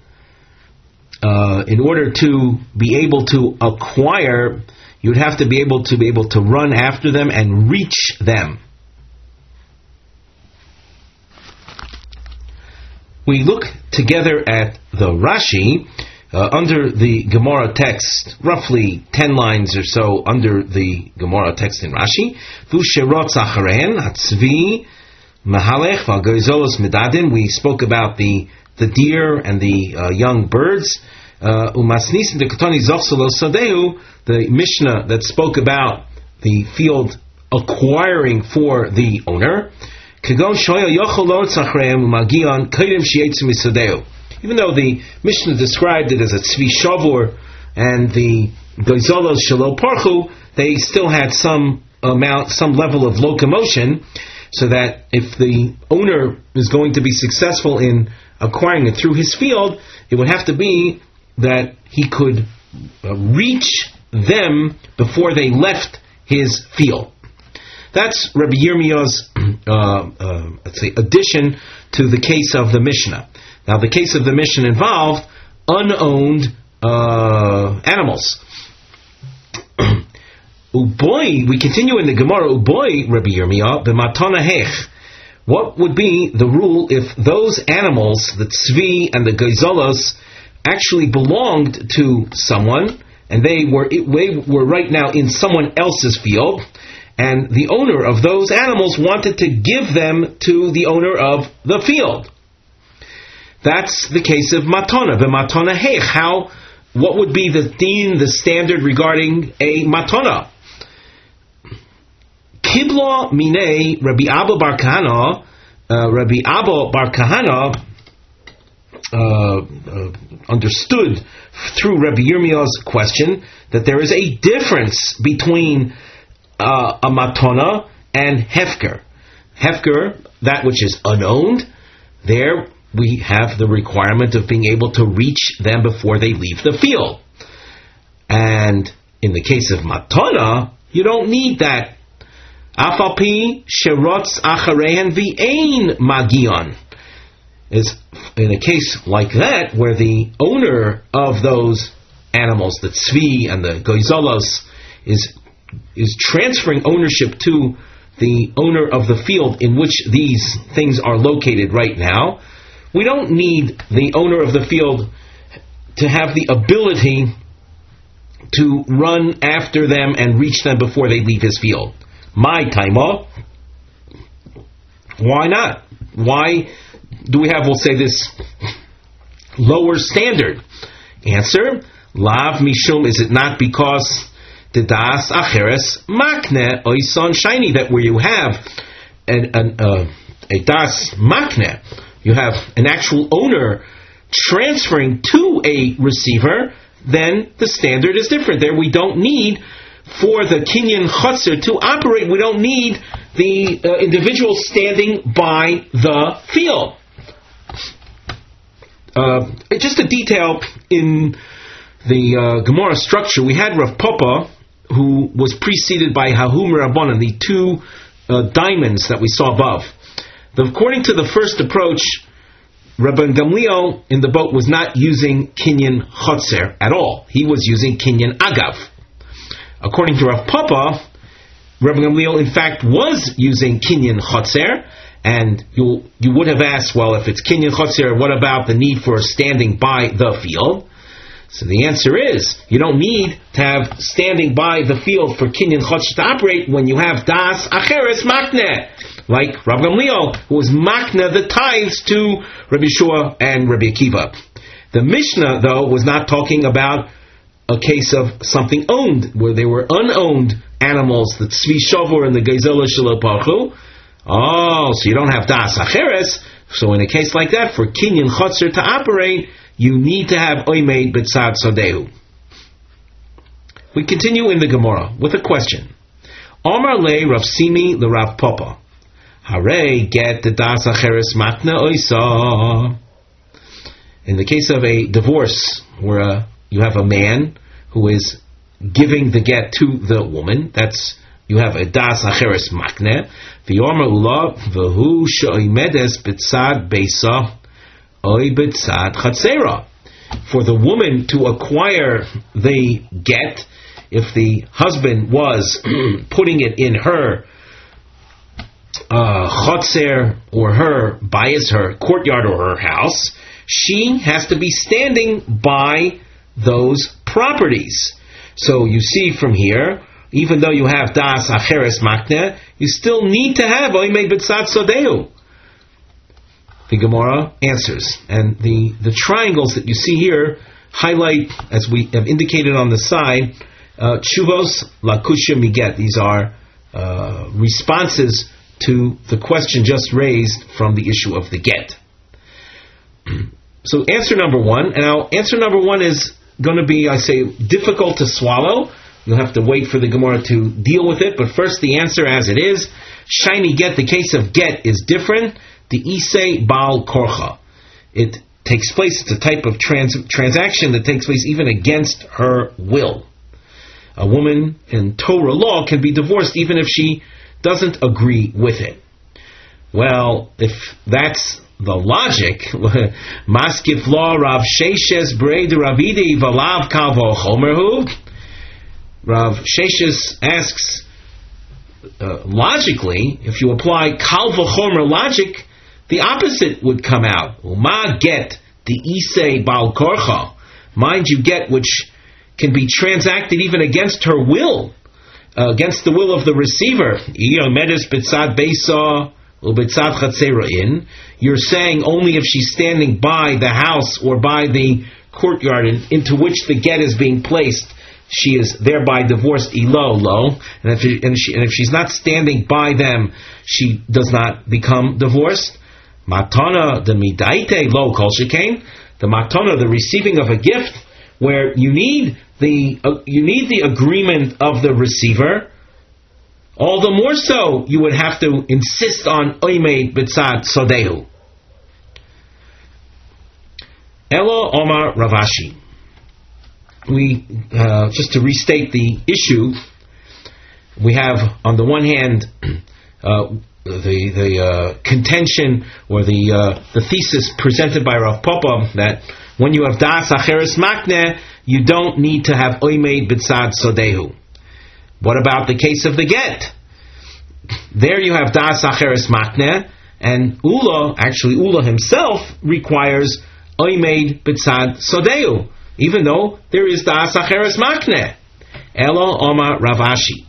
Speaker 1: In order to be able to acquire, you'd have to be able to run after them and reach them. We look together at the Rashi under the Gemara text, roughly 10 lines or so under the Gemara text in Rashi. V'sherotz acharein hatzvi mahalech v'goizolos medadin. We spoke about the deer and the young birds. Umasnis in the Ketani Zochselo Sadeu, the Mishnah that spoke about the field acquiring for the owner. Even though the Mishnah described it as a tzvi shavur and the goizolos shelo parchu, they still had some level of locomotion, so that if the owner is going to be successful in acquiring it through his field, it would have to be that he could reach them before they left his field. That's Rabbi Yirmiyah's addition to the case of the Mishnah. Now, the case of the Mishnah involved unowned animals. Uboy, we continue in the Gemara. Uboy, Rabbi Yirmiyah, b'matana hech. What would be the rule if those animals, the tzvi and the goizolos, actually belonged to someone, and they were right now in someone else's field, and the owner of those animals wanted to give them to the owner of the field? That's the case of matana. B'matana hech. What would be the deen, the standard regarding a matana? Kibla minei Rabbi Abba bar Kahana. Rabbi Abba bar Kahana understood through Rabbi Yirmiyah's question that there is a difference between a matana and hefker. Hefker, that which is unowned, there we have the requirement of being able to reach them before they leave the field. And in the case of matana, you don't need that. Afalpi sherotz acharein v'ein magion. Is in a case like that where the owner of those animals, the tzvi and the goizolos, is transferring ownership to the owner of the field in which these things are located right now. We don't need the owner of the field to have the ability to run after them and reach them before they leave his field. My taima. Why not? Why do we have, we'll say, this lower standard? Answer: Lav mishum. Is it not because the das acheres makne oison shiny, that where you have a das makne, you have an actual owner transferring to a receiver, then the standard is different. There we don't need, for the kinyan chotzer to operate, we don't need the individual standing by the field. Just a detail in the Gemara structure. We had Rav Papa, who was preceded by Hahum Rabbanan, the two diamonds that we saw above. According to the first approach, Rabban Gamliel in the boat was not using kinyan chotzer at all. He was using kinyan agav. According to Rav Papa, Rabban Gamliel in fact was using kinyan chotzer. And you would have asked, well, if it's kinyan chotzer, what about the need for standing by the field? So the answer is, you don't need to have standing by the field for kinyan chotzer to operate when you have das acheres makne, like Rabbi Gamliel, who was makne the tithes to Rabbi Shua and Rabbi Akiva. The Mishnah, though, was not talking about a case of something owned, where they were unowned animals, the tzvi shavur and the geizela shelo parchu. Oh, so you don't have das acheres. So in a case like that, for kinyan chotzer to operate, you need to have oimed b'tzad sodehu. We continue in the Gemara with a question. Omar le Rav Simi le Rav Papa. Hare get the das acheres matna oisa. In the case of a divorce, where you have a man who is giving the get to the woman, that's you have a das acheres makne, v'yomer ula v'hu she'oimedes b'tzad beisa oy b'tzad chatzera. For the woman to acquire the get, if the husband was putting it in her chotzer or her bias, her courtyard or her house, she has to be standing by those properties. So you see from here, even though you have das acheres makne, you still need to have oimei b'tzad sodeu. The Gemara answers, and the triangles that you see here highlight, as we have indicated on the side, tshuvos lakusha miget. These are responses to the question just raised from the issue of the get. So answer number one, and now answer number one is going to be, I say, difficult to swallow. You'll have to wait for the Gemara to deal with it, but first the answer as it is. Shiny get, the case of get is different. The isei baal korcha. It takes place, it's a type of transaction that takes place even against her will. A woman in Torah law can be divorced even if she doesn't agree with it. Well, if that's the logic, maskif law Rav Sheshes Breid Ravidi Valav Kalvo Chomerhu. Rav Sheshes asks, logically, if you apply Kalvo Chomer logic, the opposite would come out. Uma get the isei bal korcha. Mind you, get which can be transacted even against her will, against the will of the receiver. You're saying only if she's standing by the house or by the courtyard into which the get is being placed, she is thereby divorced lo. And if she's not standing by them, she does not become divorced. Matana the midaite lo kol shekain. The matana, the receiving of a gift, where you need the agreement of the receiver. All the more so, you would have to insist on oimei b'tzad sodehu. Elo Omar Ravashi. We just to restate the issue, we have on the one hand the contention or the thesis presented by Rav Papa that when you have das acheres makne, you don't need to have oimei b'tzad sodehu. What about the case of the get? There you have das acheres makne, and Ula himself requires oimei b'tzad sodehu, even though there is das acheres makne. Elo Omar Ravashi.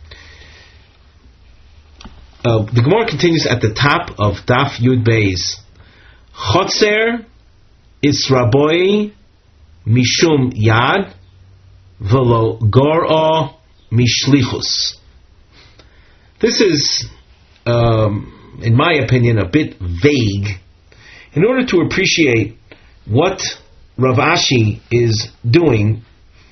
Speaker 1: The Gemara continues at the top of Daf Yud Beis. Chotzer Israboi Mishum Yad Velo Gor'o Mishlichus. This is, in my opinion, a bit vague. In order to appreciate what Rav Ashi is doing,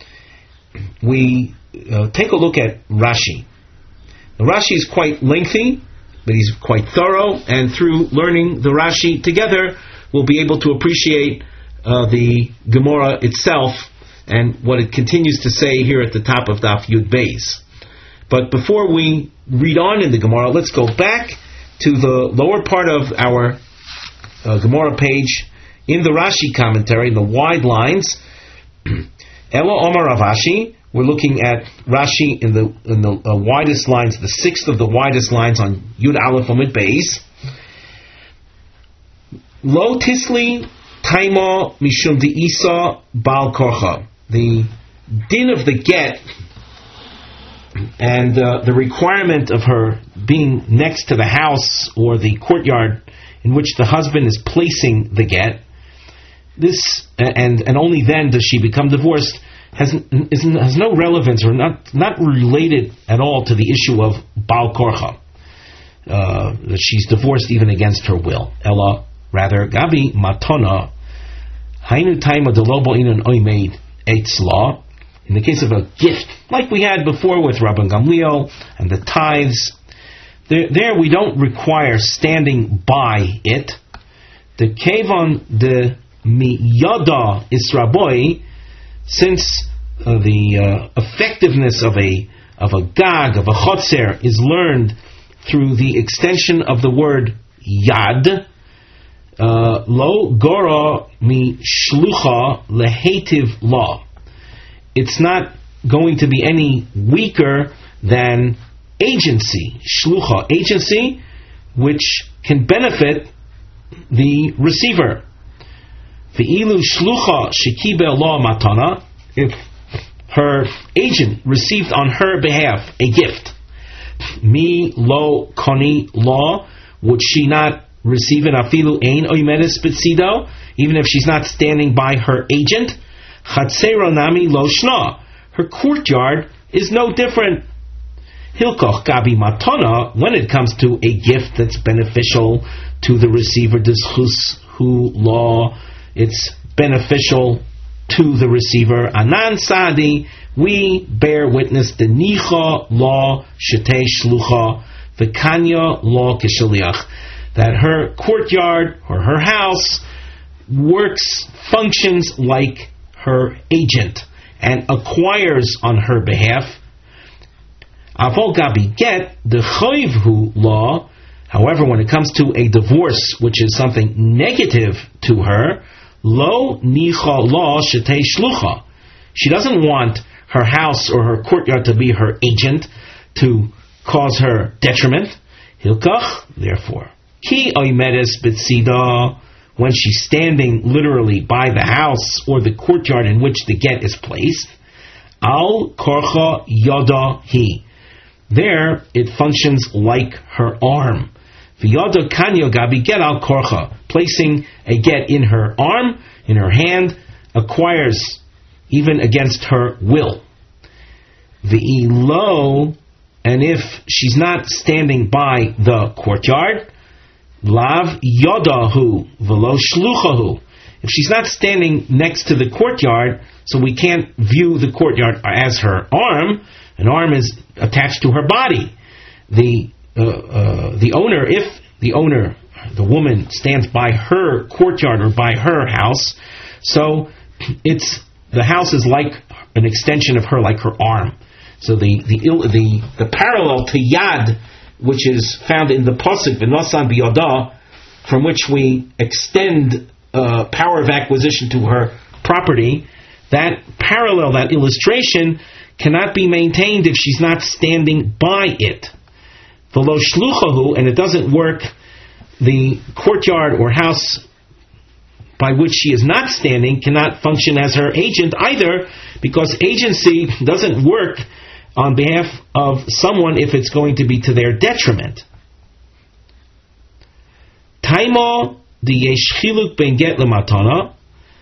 Speaker 1: we take a look at Rashi. The Rashi is quite lengthy, but he's quite thorough, and through learning the Rashi together, we'll be able to appreciate the Gemara itself and what it continues to say here at the top of Daf Yud Beis. But before we read on in the Gemara, let's go back to the lower part of our Gemara page in the Rashi commentary, the wide lines. Elo Omar Ravashi. We're looking at Rashi in the widest lines, the sixth of the widest lines on Yud Aleph Amud Beis. Lo tisli taimo mishum de isa bal korcha. The din of the get and the requirement of her being next to the house or the courtyard in which the husband is placing the get. This and only then does she become divorced. Has no relevance or not related at all to the issue of Baal Korcha, that she's divorced even against her will. Ella, rather, Gabi Matona, Hainu Taima Delobo Inan Oimeid Eitzla, in the case of a gift, like we had before with Rabban Gamliel and the tithes, there we don't require standing by it. The Kevon de Miyada Israboi, since the effectiveness of a of a gag, of a chotzer, is learned through the extension of the word yad, lo gora mi shlucha lehetiv law. It's not going to be any weaker than agency, shlucha, agency, which can benefit the receiver. Ve'ilu shlucha shekibel law matana, if her agent received on her behalf a gift, mi lo koni law, would she not receive it afilu ein oimedes betzido, even if she's not standing by her agent? Chatzera nami lo shna, her courtyard is no different. Hilkoch gabi matana, when it comes to a gift that's beneficial to the receiver, d'schus hu law, it's beneficial to the receiver. Anan sadi, we bear witness the nicha law shetei shlucha, the kanya law keshaliach, that her courtyard or her house functions like her agent and acquires on her behalf. Avol gabi get, the choivhu law, however, when it comes to a divorce, which is something negative to her, lo nicha law shetei shlucha. She doesn't want her house or her courtyard to be her agent to cause her detriment. Hilkach, therefore, ki oimedes betzida, when she's standing literally by the house or the courtyard in which the get is placed, al korcha yada hi. There, it functions like her arm. V'yada kanyo gabi get al korcha, placing a get in her arm, in her hand, acquires even against her will. V'ilo, and if she's not standing by the courtyard, lav yodahu v'lo shluchahu. If she's not standing next to the courtyard, so we can't view the courtyard as her arm. An arm is attached to her body. The owner, if the owner, the woman, stands by her courtyard or by her house, so the house is like an extension of her, like her arm. So the parallel to yad, which is found in the pasuk v'nosan biyada, from which we extend power of acquisition to her property, that parallel, that illustration, cannot be maintained if she's not standing by it. V'lo shluchahu, and it doesn't work, the courtyard or house by which she is not standing cannot function as her agent either, because agency doesn't work on behalf of someone if it's going to be to their detriment. Taimo the yesh chiluk ben get lematana,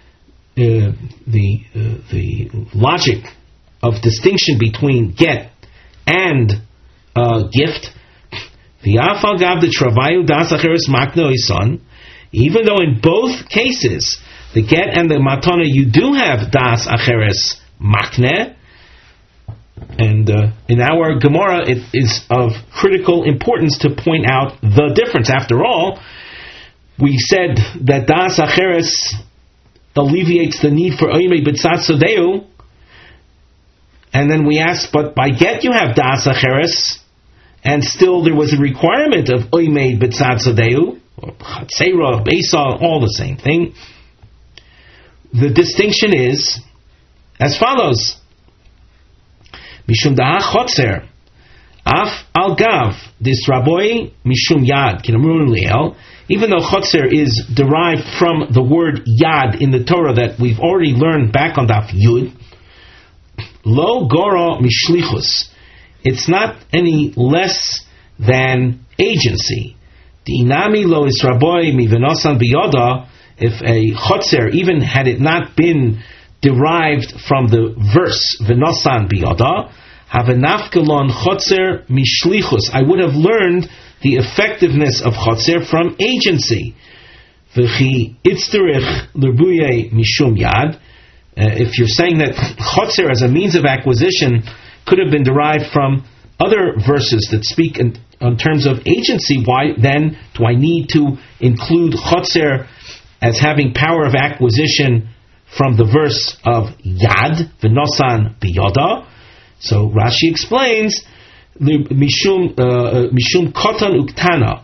Speaker 1: the logic of distinction between get and gift. V'afal gav the travayu das acheres makna oisan, even though in both cases, the get and the matana, you do have das acheres makne, and in our Gemara, it is of critical importance to point out the difference. After all, we said that das acheres alleviates the need for oimei b'tzad sodeu, and then we asked, but by get you have das acheres, and still there was a requirement of oimei b'tzad sodeu, or chatzera, beisa, all the same thing. The distinction is as follows: Mishum da'ach chotzer, af al gav disraboi mishum yad kinamrun liel. Even though chotzer is derived from the word yad in the Torah that we've already learned back on Daf Yud, lo gora mishlichus, it's not any less than agency. Inami lo israboi mi v'nosan biyoda, if a chotzer, even had it not been derived from the verse v'nosan biyoda, havenafkelon chotzer mishlichus, I would have learned the effectiveness of chotzer from agency. V'chi itzterich l'buye mishum yad, if you're saying that chotzer as a means of acquisition could have been derived from other verses that speak in terms of agency, why then do I need to include chotzer as having power of acquisition from the verse of yad, v'nosan biyoda? So Rashi explains, mishum kotan uktana,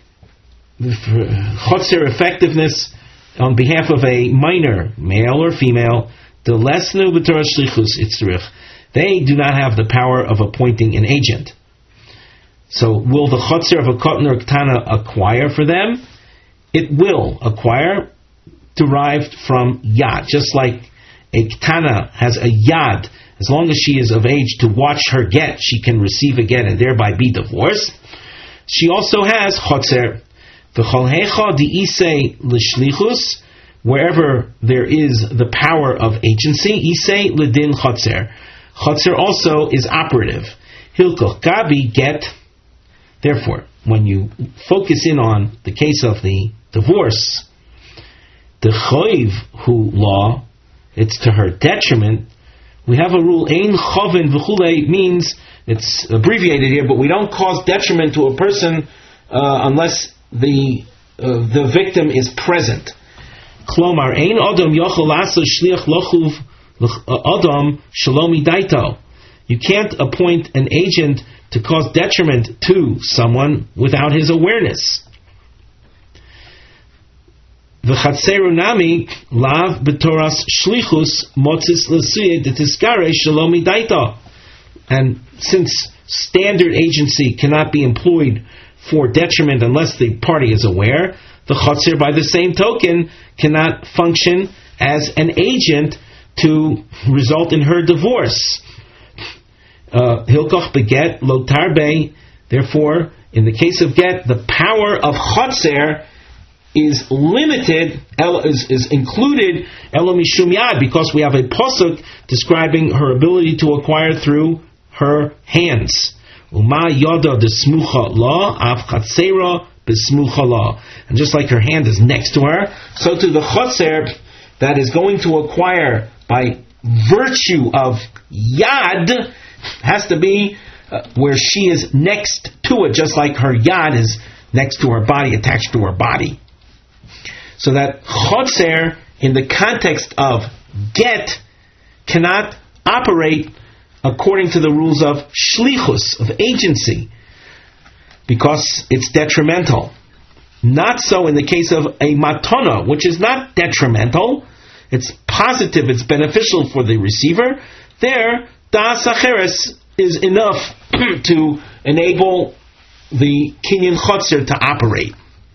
Speaker 1: chotzer effectiveness on behalf of a minor, male or female, the lesnu b'torah shlichus itzrich. They do not have the power of appointing an agent. So will the chotzer of a kotan or ktana acquire for them? It will acquire, derived from yad. Just like a ktana has a yad, as long as she is of age to watch her get, she can receive a get and thereby be divorced. She also has chotzer. V'chol hecha di'isei l'shlichus, wherever there is the power of agency, isei l'din chotzer. Chotzer also is operative. Hilkoch gabi get. Therefore, when you focus in on the case of the divorce, the choiv hu law, it's to her detriment. We have a rule, ein chovin v'chulei, means, it's abbreviated here, but we don't cause detriment to a person unless the victim is present. Klomar, ein adam yochel asa shliach lochuv adam shalomi daito. You can't appoint an agent to cause detriment to someone without his awareness. V'chatzeru nami lav b'toras shlichus motzis l'suyeh d'tiskare shalomi daito. And since standard agency cannot be employed for detriment unless the party is aware, the chotzer, by the same token, cannot function as an agent to result in her divorce. Hilkoch beget lo tarbe. Therefore, in the case of get, the power of chotzer is limited, is included elo mishum yad, because we have a pasuk describing her ability to acquire through her hands. Uma yada desmucha la av chatzera besmucha la. And just like her hand is next to her, so to the chotzer that is going to acquire by virtue of yad has to be where she is next to it, just like her yad is next to her body, attached to her body. So that chotzer, in the context of get, cannot operate according to the rules of shlichus, of agency, because it's detrimental. Not so in the case of a matana, which is not detrimental. It's positive, it's beneficial for the receiver. There, das acheres is enough to enable the kinyan chotzer to operate.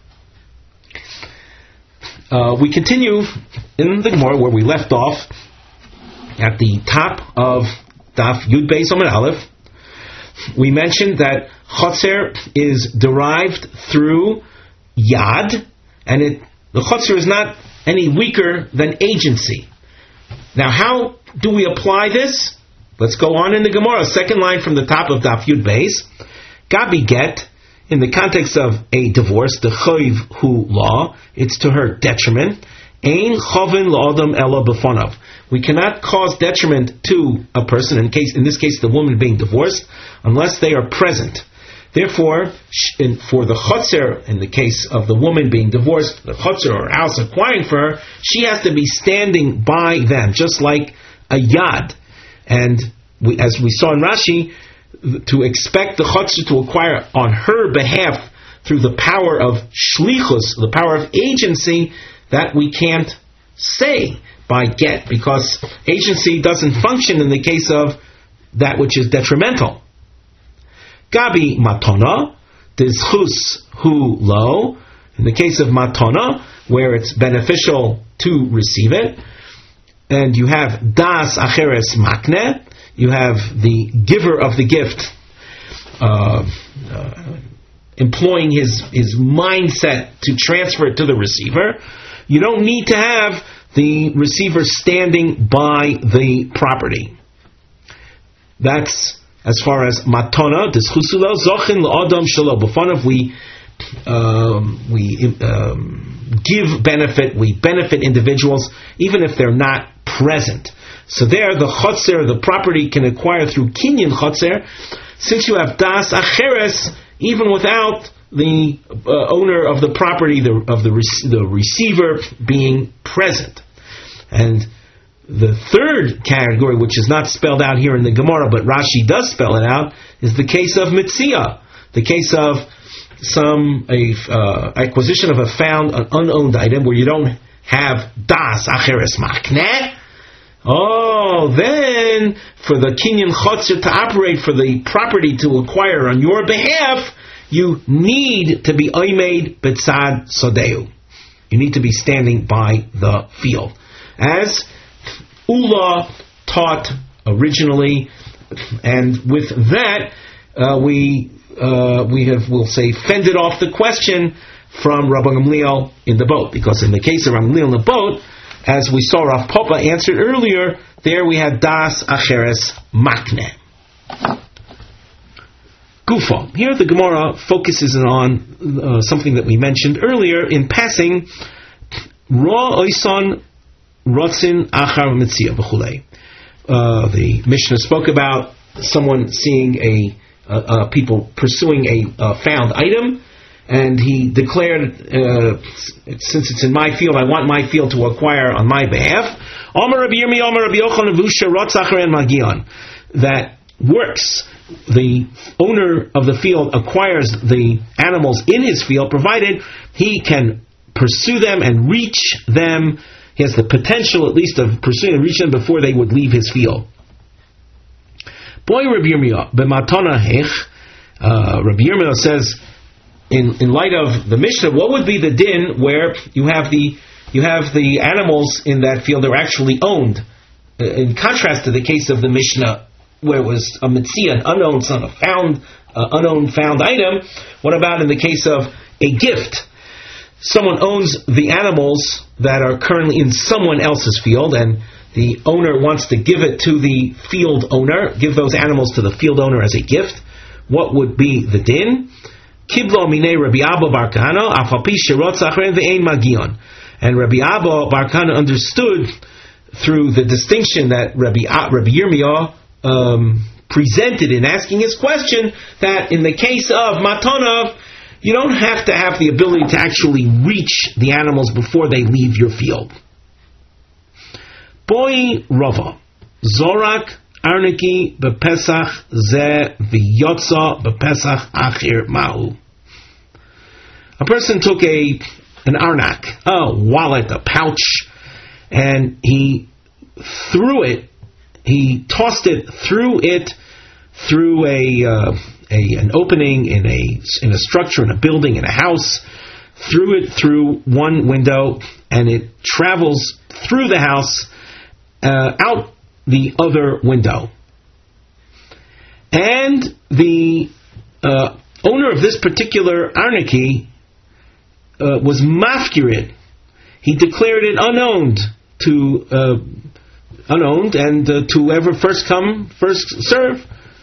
Speaker 1: We continue in the Gemara where we left off at the top of Daf Yud Beis Amud Aleph. We mentioned that chotzer is derived through yad, and the chotzer is not any weaker than agency. Now, how do we apply this? Let's go on in the Gemara. Second line from the top of Daf Yud Beis. Gabi get, in the context of a divorce, the choiv hu law, it's to her detriment. Ein chovin la'adam ela b'fonav. We cannot cause detriment to a person, in this case the woman being divorced, unless they are present. Therefore, for the chotzer, in the case of the woman being divorced, the chotzer or house acquiring for her, she has to be standing by them, just like a yad. And as we saw in Rashi, to expect the chotzer to acquire on her behalf through the power of shlichus, the power of agency, that we can't say by get, because agency doesn't function in the case of that which is detrimental. Gabi matona, dizchus hu lo. In the case of matona, where it's beneficial to receive it, and you have das acheres makne, you have the giver of the gift employing his mindset to transfer it to the receiver. You don't need to have the receiver standing by the property. That's as far as matona, dischusulo, zochin la'adam shelo b'fonav, we give benefit, we benefit individuals, even if they're not present. So there, the chotzer, the property, can acquire through kinyan chotzer, since you have das acheres, even without the owner of the property, the receiver being present. And The third category, which is not spelled out here in the Gemara, but Rashi does spell it out, is the case of Mitzia, the case of acquisition of an unowned item where you don't have das acheres makneh. Then for the kinyan chotzer to operate, for the property to acquire on your behalf, you need to be oimed betzad sodeu. You need to be standing by the field, as Ula taught originally, and with that we'll say fended off the question from Rabbi Gamliel in the boat, because in the case of Rabbi Gamliel in the boat, as we saw Rav Papa answered earlier, there we had das acheres makneh. Gufa. Here the Gemara focuses on something that we mentioned earlier in passing. Ra oison rotzin achar mitzia b'chulei. The Mishnah spoke about someone seeing people pursuing a found item, and he declared, since it's in my field, I want my field to acquire on my behalf. Amar Rabbi Yirmiyah, Amar Rabbi Yochanan, Vusha rotz acher en magion. That works. The owner of the field acquires the animals in his field, provided he can pursue them and reach them. He has the potential, at least, of pursuing and reaching them before they would leave his field. Boy, Rabbi Yirmiyah, b'matana hech. Rabbi Yirmiyah says, in light of the Mishnah, what would be the din where you have the animals in that field that are actually owned, in contrast to the case of the Mishnah where it was a mitzia, an unknown son, a found item. What about in the case of a gift? Someone owns the animals that are currently in someone else's field, and the owner wants to give it to the field owner, give those animals to the field owner as a gift. What would be the din? Kiblo minei Rabbi Abba bar Kahana, afapi shirotz achren ve'ein magion. And Rabbi Abba bar Kahana understood through the distinction that Rabbi Yirmiyah presented in asking his question, that in the case of matanav, you don't have to have the ability to actually reach the animals before they leave your field. Boy Rava, Zorak Arniki bepesach ze v'yotza bepesach achir mahu. A person took an arnak, a wallet, a pouch, and he threw it. He tossed it through an opening in a structure, in a building, in a house, threw it through one window, and it travels through the house out the other window. And the owner of this particular arniki was mafkirid. He declared it unowned and to whoever first come, first serve.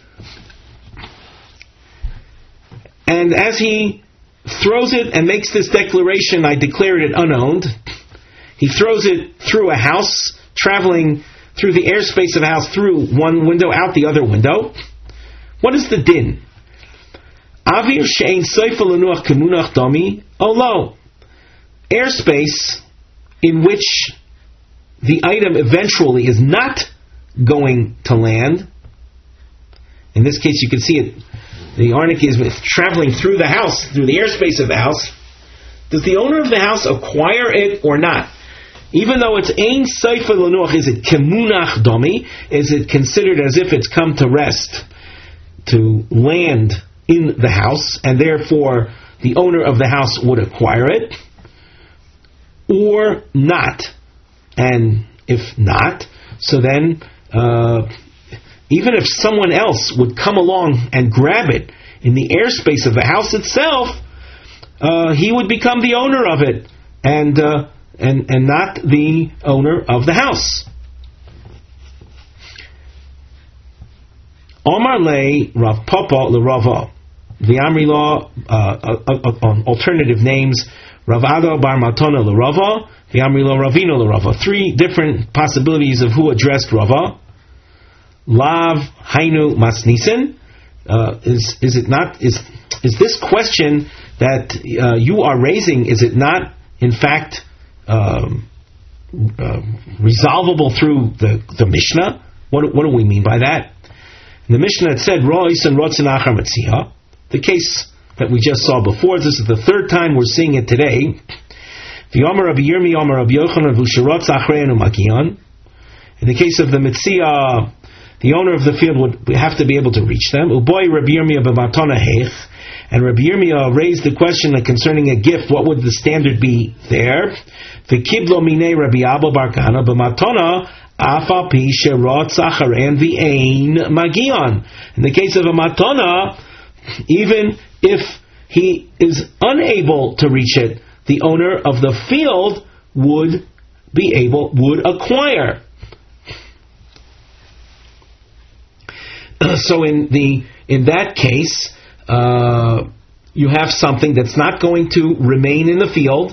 Speaker 1: And as he throws it and makes this declaration, I declared it unowned, he throws it through a house, traveling through the airspace of a house, through one window, out the other window. What is the din? Avir she'ein soifa l'nuach kemunach dami olo. Airspace in which the item eventually is not going to land. In this case, you can see it. The arnik is traveling through the house, through the airspace of the house. Does the owner of the house acquire it or not? Even though it's ein seifa l'nuach, is it kemunach domi? Is it considered as if it's come to rest, to land in the house, and therefore the owner of the house would acquire it? Or not? And if not, so then even if someone else would come along and grab it in the airspace of the house itself, he would become the owner of it, and not the owner of the house. Omar lei Rav Papa l'Rava. The Amri law on alternative names: Rav Ada bar Matana l'Rava, the Amri law Ravina l'Rava. Three different possibilities of who addressed Rava. Lav Hainu Masnisen. Is it not? Is this question that you are raising? Is it not, in fact, resolvable through the Mishnah. What do we mean by that? In the Mishnah it said, Rois and Rotzen Achar Metziha. The case that we just saw before, this is the third time we're seeing it today. V'yomer Rabbi Yirmi, Yomer Rabbi Yochanan, V'usherotz Achreinu Magion. In the case of the Metziah, the owner of the field would have to be able to reach them. Uboy Rabbi Yirmiyah b'matona heich. And Rabbi Yirmiyah raised the question concerning a gift. What would the standard be there? V'kiblo minei Rabbi Abba bar Kana b'matona afal pi sherotz acharein v'ein magion. In the case of a matona, even if he is unable to reach it, the owner of the field would acquire. So in that case, you have something that's not going to remain in the field.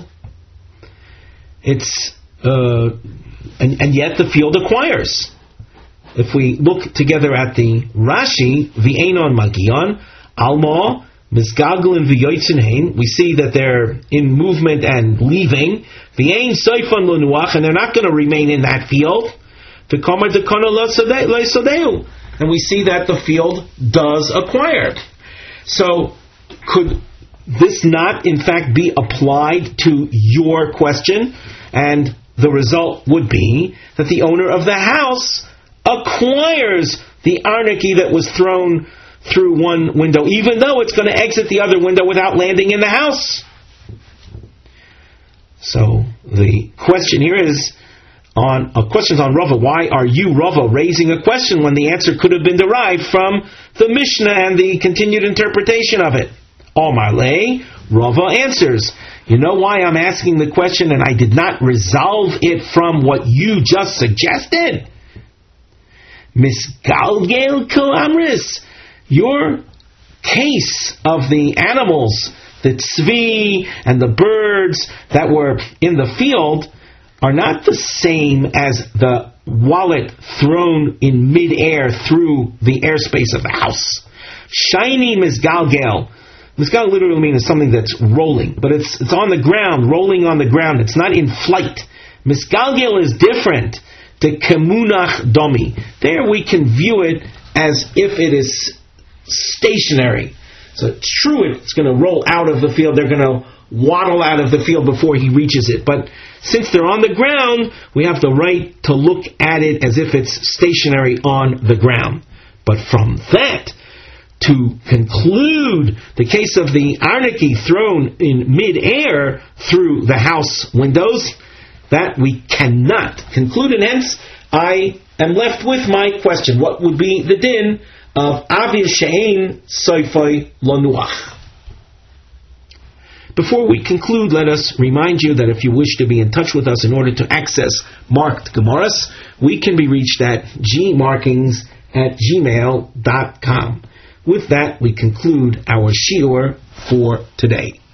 Speaker 1: It's and yet the field acquires. If we look together at the Rashi, v'einon magion alma misgalgalin v'yotzin hein, we see that they're in movement and leaving. V'ein soifon l'nuach, and they're not going to remain in that field. V'komer dekono lo sodeu. And we see that the field does acquire. So, could this not, in fact, be applied to your question? And the result would be that the owner of the house acquires the arniki that was thrown through one window, even though it's going to exit the other window without landing in the house. So, the question here is, questions on Rava. Why are you, Rava, raising a question when the answer could have been derived from the Mishnah and the continued interpretation of it? Omar Lei, Rava answers, you know why I'm asking the question and I did not resolve it from what you just suggested? Misgalgel Kalamris, your case of the animals, the tzvi and the birds that were in the field, are not the same as the wallet thrown in midair through the airspace of the house. Shiny misgalgel. Misgalgel literally means something that's rolling, but it's on the ground, rolling on the ground. It's not in flight. Misgalgel is different. The kemunach domi. There we can view it as if it is stationary. So it's true it's going to roll out of the field. They're going to waddle out of the field before he reaches it. But since they're on the ground, we have the right to look at it as if it's stationary on the ground. But from that, to conclude the case of the arniki thrown in mid-air through the house windows, that we cannot conclude. And hence, I am left with my question. What would be the din of avir she'ein soifoi lonuach? Before we conclude, let us remind you that if you wish to be in touch with us in order to access marked Gemaras, we can be reached at gmarkings@gmail.com. With that, we conclude our shiur for today.